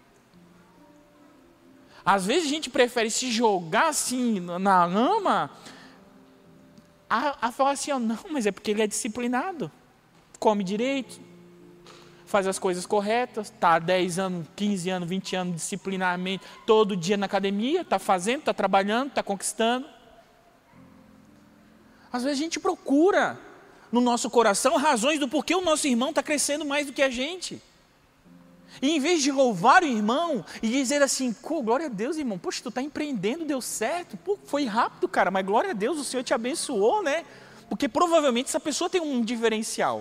Às vezes a gente prefere se jogar assim na lama, a, a falar assim, ó, não, mas é porque ele é disciplinado, come direito, faz as coisas corretas, está há dez anos, quinze anos, vinte anos disciplinadamente, todo dia na academia, está fazendo, está trabalhando, está conquistando. Às vezes a gente procura no nosso coração razões do porquê o nosso irmão está crescendo mais do que a gente. E em vez de louvar o irmão e dizer assim, glória a Deus, irmão, poxa, tu está empreendendo, deu certo, pô, foi rápido, cara, mas glória a Deus, o Senhor te abençoou, né? Porque provavelmente essa pessoa tem um diferencial.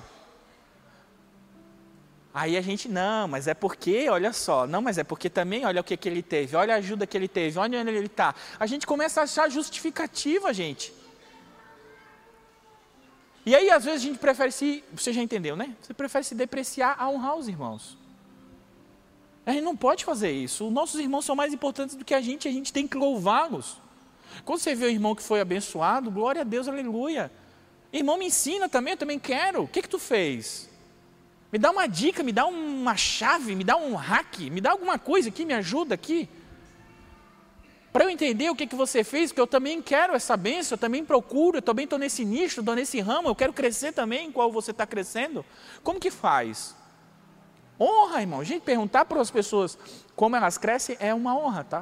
Aí a gente, não, mas é porque, olha só, não, mas é porque também, olha o que, que ele teve, olha a ajuda que ele teve, olha onde ele está. A gente começa a achar justificativa, gente. E aí, às vezes, a gente prefere se, você já entendeu, né? Você prefere se depreciar a honrar os irmãos. A gente não pode fazer isso. Os nossos irmãos são mais importantes do que a gente, a gente tem que louvá-los. Quando você vê o irmão que foi abençoado, glória a Deus, aleluia. Irmão, me ensina também, eu também quero. O que que tu fez? Me dá uma dica, me dá uma chave, me dá um hack, me dá alguma coisa aqui, me ajuda aqui. Para eu entender o que, que você fez, porque eu também quero essa bênção, eu também procuro, eu também estou nesse nicho, estou nesse ramo, eu quero crescer também, igual você está crescendo. Como que faz? Honra, irmão. A gente perguntar para as pessoas como elas crescem é uma honra, tá?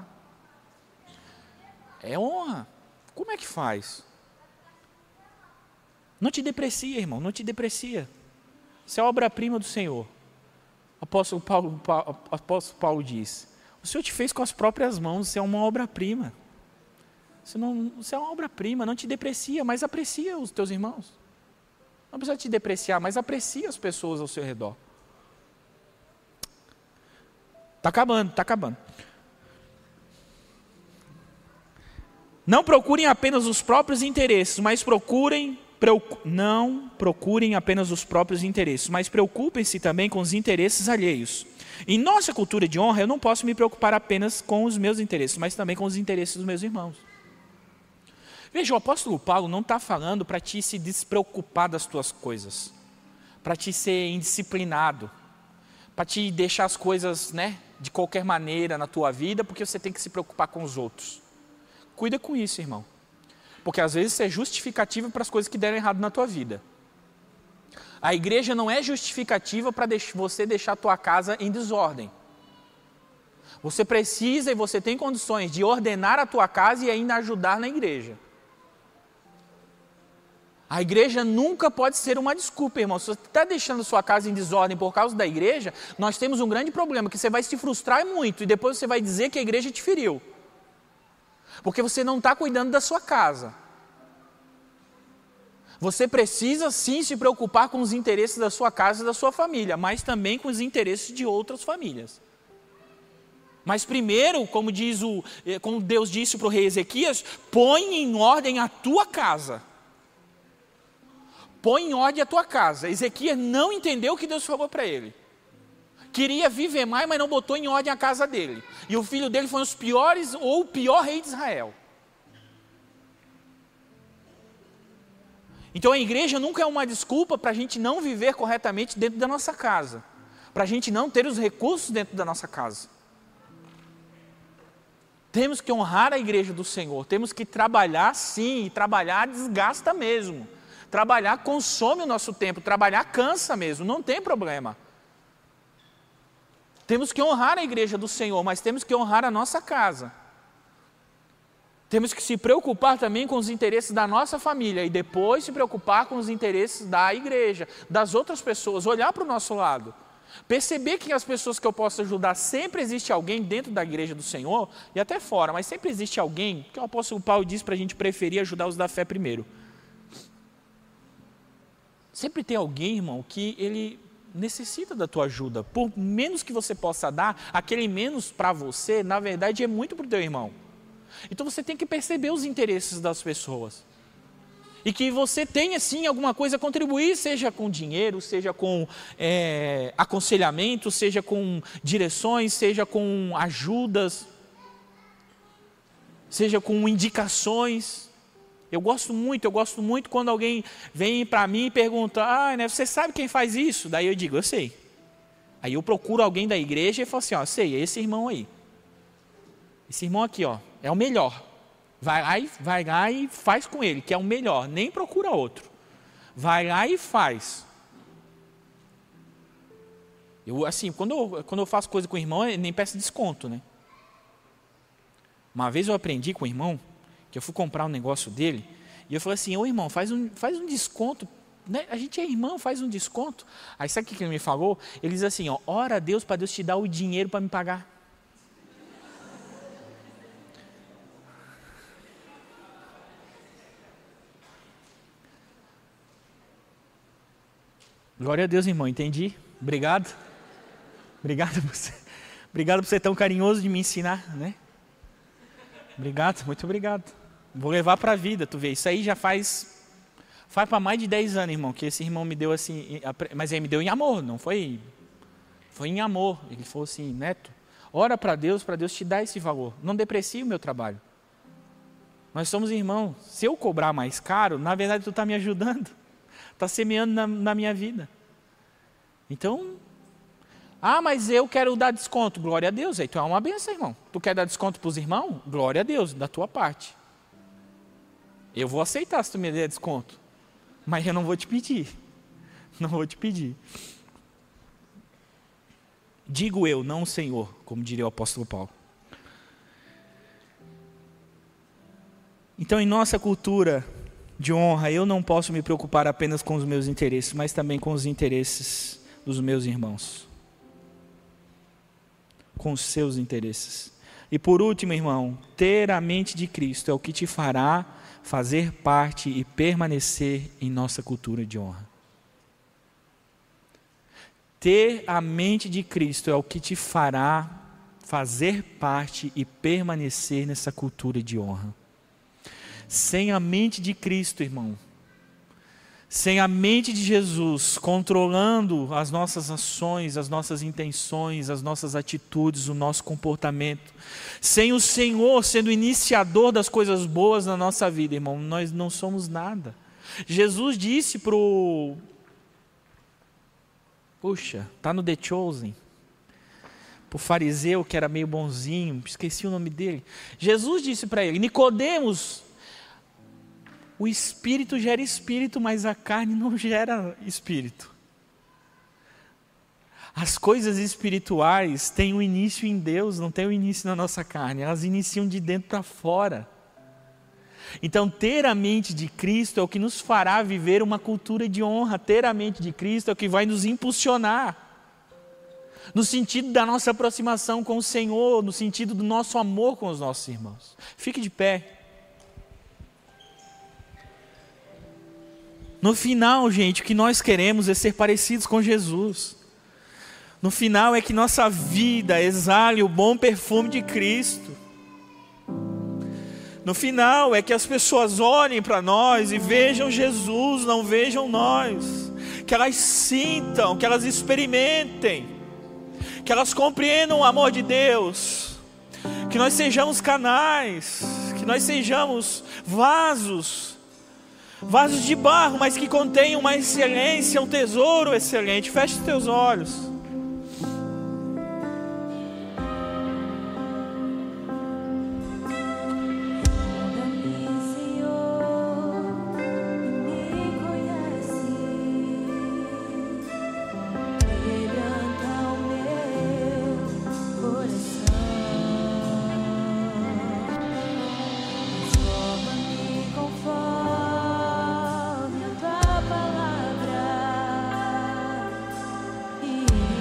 É honra. Como é que faz? Não te deprecia, irmão, não te deprecia. Isso é obra-prima do Senhor. O apóstolo Paulo, o apóstolo Paulo diz, o Senhor te fez com as próprias mãos, você é uma obra-prima. Você, não, você é uma obra-prima, não te deprecia, mas aprecia os teus irmãos. Não precisa te depreciar, mas aprecia as pessoas ao seu redor. Está acabando, está acabando. Não procurem apenas os próprios interesses, mas procurem, preocup, não procurem apenas os próprios interesses, mas preocupem-se também com os interesses alheios. Em nossa cultura de honra, eu não posso me preocupar apenas com os meus interesses, mas também com os interesses dos meus irmãos. Veja, o apóstolo Paulo não está falando para ti se despreocupar das tuas coisas, para ti ser indisciplinado, para te deixar as coisas, né, de qualquer maneira na tua vida, porque você tem que se preocupar com os outros. Cuida com isso, irmão. Porque às vezes isso é justificativa para as coisas que deram errado na tua vida. A igreja não é justificativa para você deixar a tua casa em desordem. Você precisa e você tem condições de ordenar a tua casa e ainda ajudar na igreja. A igreja nunca pode ser uma desculpa, irmão. Se você está deixando a sua casa em desordem por causa da igreja, nós temos um grande problema, que você vai se frustrar muito e depois você vai dizer que a igreja te feriu. Porque você não está cuidando da sua casa. Você precisa sim se preocupar com os interesses da sua casa e da sua família, mas também com os interesses de outras famílias. Mas primeiro, como, diz o, como Deus disse para o rei Ezequias, põe em ordem a tua casa. Põe em ordem a tua casa. Ezequias não entendeu o que Deus falou para ele. Queria viver mais, mas não botou em ordem a casa dele. E o filho dele foi um dos piores, ou o pior rei de Israel. Então a igreja nunca é uma desculpa para a gente não viver corretamente dentro da nossa casa. Para a gente não ter os recursos dentro da nossa casa. Temos que honrar a igreja do Senhor. Temos que trabalhar sim, e trabalhar desgasta mesmo. Trabalhar consome o nosso tempo, trabalhar cansa mesmo, não tem problema. Temos que honrar a igreja do Senhor, mas temos que honrar a nossa casa. Temos que se preocupar também com os interesses da nossa família e depois se preocupar com os interesses da igreja, das outras pessoas, olhar para o nosso lado. Perceber que as pessoas que eu posso ajudar, sempre existe alguém dentro da igreja do Senhor e até fora, mas sempre existe alguém, que o apóstolo Paulo diz para a gente preferir ajudar os da fé primeiro. Sempre tem alguém, irmão, que ele necessita da tua ajuda. Por menos que você possa dar, aquele menos para você, na verdade, é muito para o teu irmão. Então você tem que perceber os interesses das pessoas. E que você tenha, sim, alguma coisa a contribuir, seja com dinheiro, seja com é, aconselhamento, seja com direções, seja com ajudas, seja com indicações. Eu gosto muito, eu gosto muito quando alguém vem para mim e pergunta, ah, né, você sabe quem faz isso? Daí eu digo, eu sei. Aí eu procuro alguém da igreja e falo assim, ó, sei, é esse irmão aí. Esse irmão aqui, ó, é o melhor. Vai lá, e, vai lá e faz com ele, que é o melhor, nem procura outro. Vai lá e faz. Eu, assim, quando eu, quando eu faço coisa com o irmão, eu nem peço desconto, né? Uma vez eu aprendi com o irmão, que eu fui comprar um negócio dele, e eu falei assim, ô irmão, faz um, faz um desconto, né? A gente é irmão, faz um desconto. Aí sabe o que ele me falou? Ele diz assim, ó, ora a Deus para Deus te dar o dinheiro para me pagar. Glória a Deus, irmão, entendi. Obrigado. Obrigado por você. Obrigado por ser tão carinhoso de me ensinar, né? Obrigado, muito obrigado. Vou levar para a vida, tu vê. Isso aí já faz faz para mais de dez anos, irmão, que esse irmão me deu assim, mas ele me deu em amor, não foi foi em amor. Ele falou assim, Neto, ora para Deus, para Deus te dar esse valor. Não deprecie o meu trabalho. Nós somos irmãos. Se eu cobrar mais caro, na verdade tu está me ajudando. Está semeando na, na minha vida. Então, ah, mas eu quero dar desconto. Glória a Deus, aí tu é uma benção, irmão. Tu quer dar desconto para os irmãos? Glória a Deus, da tua parte. Eu vou aceitar se tu me der desconto. Mas eu não vou te pedir. Não vou te pedir. Digo eu, não o Senhor, como diria o apóstolo Paulo. Então, em nossa cultura de honra, eu não posso me preocupar apenas com os meus interesses, mas também com os interesses dos meus irmãos. Com os seus interesses. E por último, irmão, ter a mente de Cristo é o que te fará fazer parte e permanecer em nossa cultura de honra. Ter a mente de Cristo é o que te fará fazer parte e permanecer nessa cultura de honra. Sem a mente de Cristo, irmão, sem a mente de Jesus controlando as nossas ações, as nossas intenções, as nossas atitudes, o nosso comportamento, sem o Senhor sendo iniciador das coisas boas na nossa vida, irmão, nós não somos nada. Jesus disse para o... Puxa, está no The Chosen, para o fariseu que era meio bonzinho, esqueci o nome dele. Jesus disse para ele, Nicodemos, o espírito gera espírito, mas a carne não gera espírito. As coisas espirituais têm um início em Deus, não tem um início na nossa carne. Elas iniciam de dentro para fora. Então, ter a mente de Cristo é o que nos fará viver uma cultura de honra. Ter a mente de Cristo é o que vai nos impulsionar. No sentido da nossa aproximação com o Senhor, no sentido do nosso amor com os nossos irmãos. Fique de pé. No final, gente, o que nós queremos é ser parecidos com Jesus. No final é que nossa vida exale o bom perfume de Cristo. No final é que as pessoas olhem para nós e vejam Jesus, não vejam nós. Que elas sintam, que elas experimentem, que elas compreendam o amor de Deus. Que nós sejamos canais, que nós sejamos vasos, vasos de barro, mas que contenham uma excelência, um tesouro excelente. Feche os teus olhos. Conforme a tua palavra, e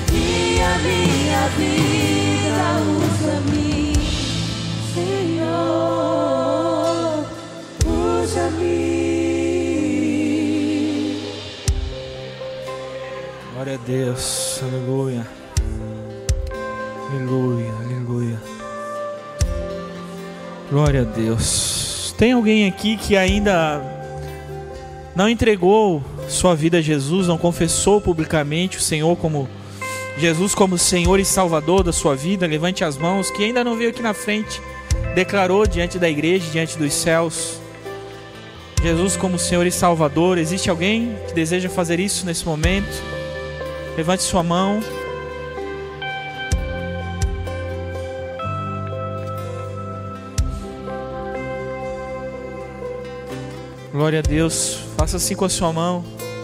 e a minha vida usa-me, Senhor, usa-me. Glória a Deus, aleluia, aleluia, aleluia. Glória a Deus. Tem alguém aqui que ainda não entregou sua vida a Jesus, não confessou publicamente o Senhor como Jesus como Senhor e Salvador da sua vida? Levante as mãos. Que ainda não veio aqui na frente, declarou diante da igreja, diante dos céus, Jesus como Senhor e Salvador. Existe alguém que deseja fazer isso nesse momento? Levante sua mão. Glória a Deus. Faça assim com a sua mão.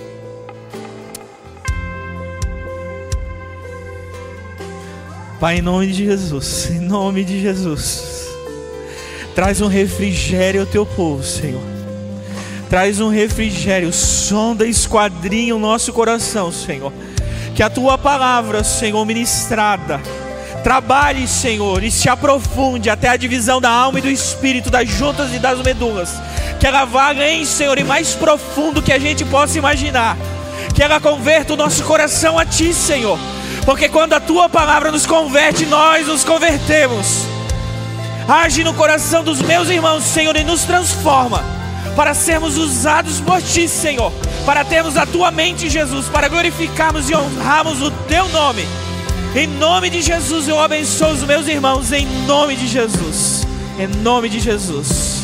Pai, em nome de Jesus, em nome de Jesus, traz um refrigério ao teu povo, Senhor. Traz um refrigério, sonda, esquadrinha o nosso coração, Senhor. Que a tua palavra, Senhor, ministrada, trabalhe, Senhor, e se aprofunde até a divisão da alma e do espírito, das juntas e das medulas. Que ela vá além, Senhor, e mais profundo que a gente possa imaginar. Que ela converta o nosso coração a Ti, Senhor. Porque quando a Tua palavra nos converte, nós nos convertemos. Age no coração dos meus irmãos, Senhor, e nos transforma, para sermos usados por Ti, Senhor. Para termos a Tua mente, Jesus, para glorificarmos e honrarmos o Teu nome. Em nome de Jesus eu abençoo os meus irmãos, em nome de Jesus. Em nome de Jesus.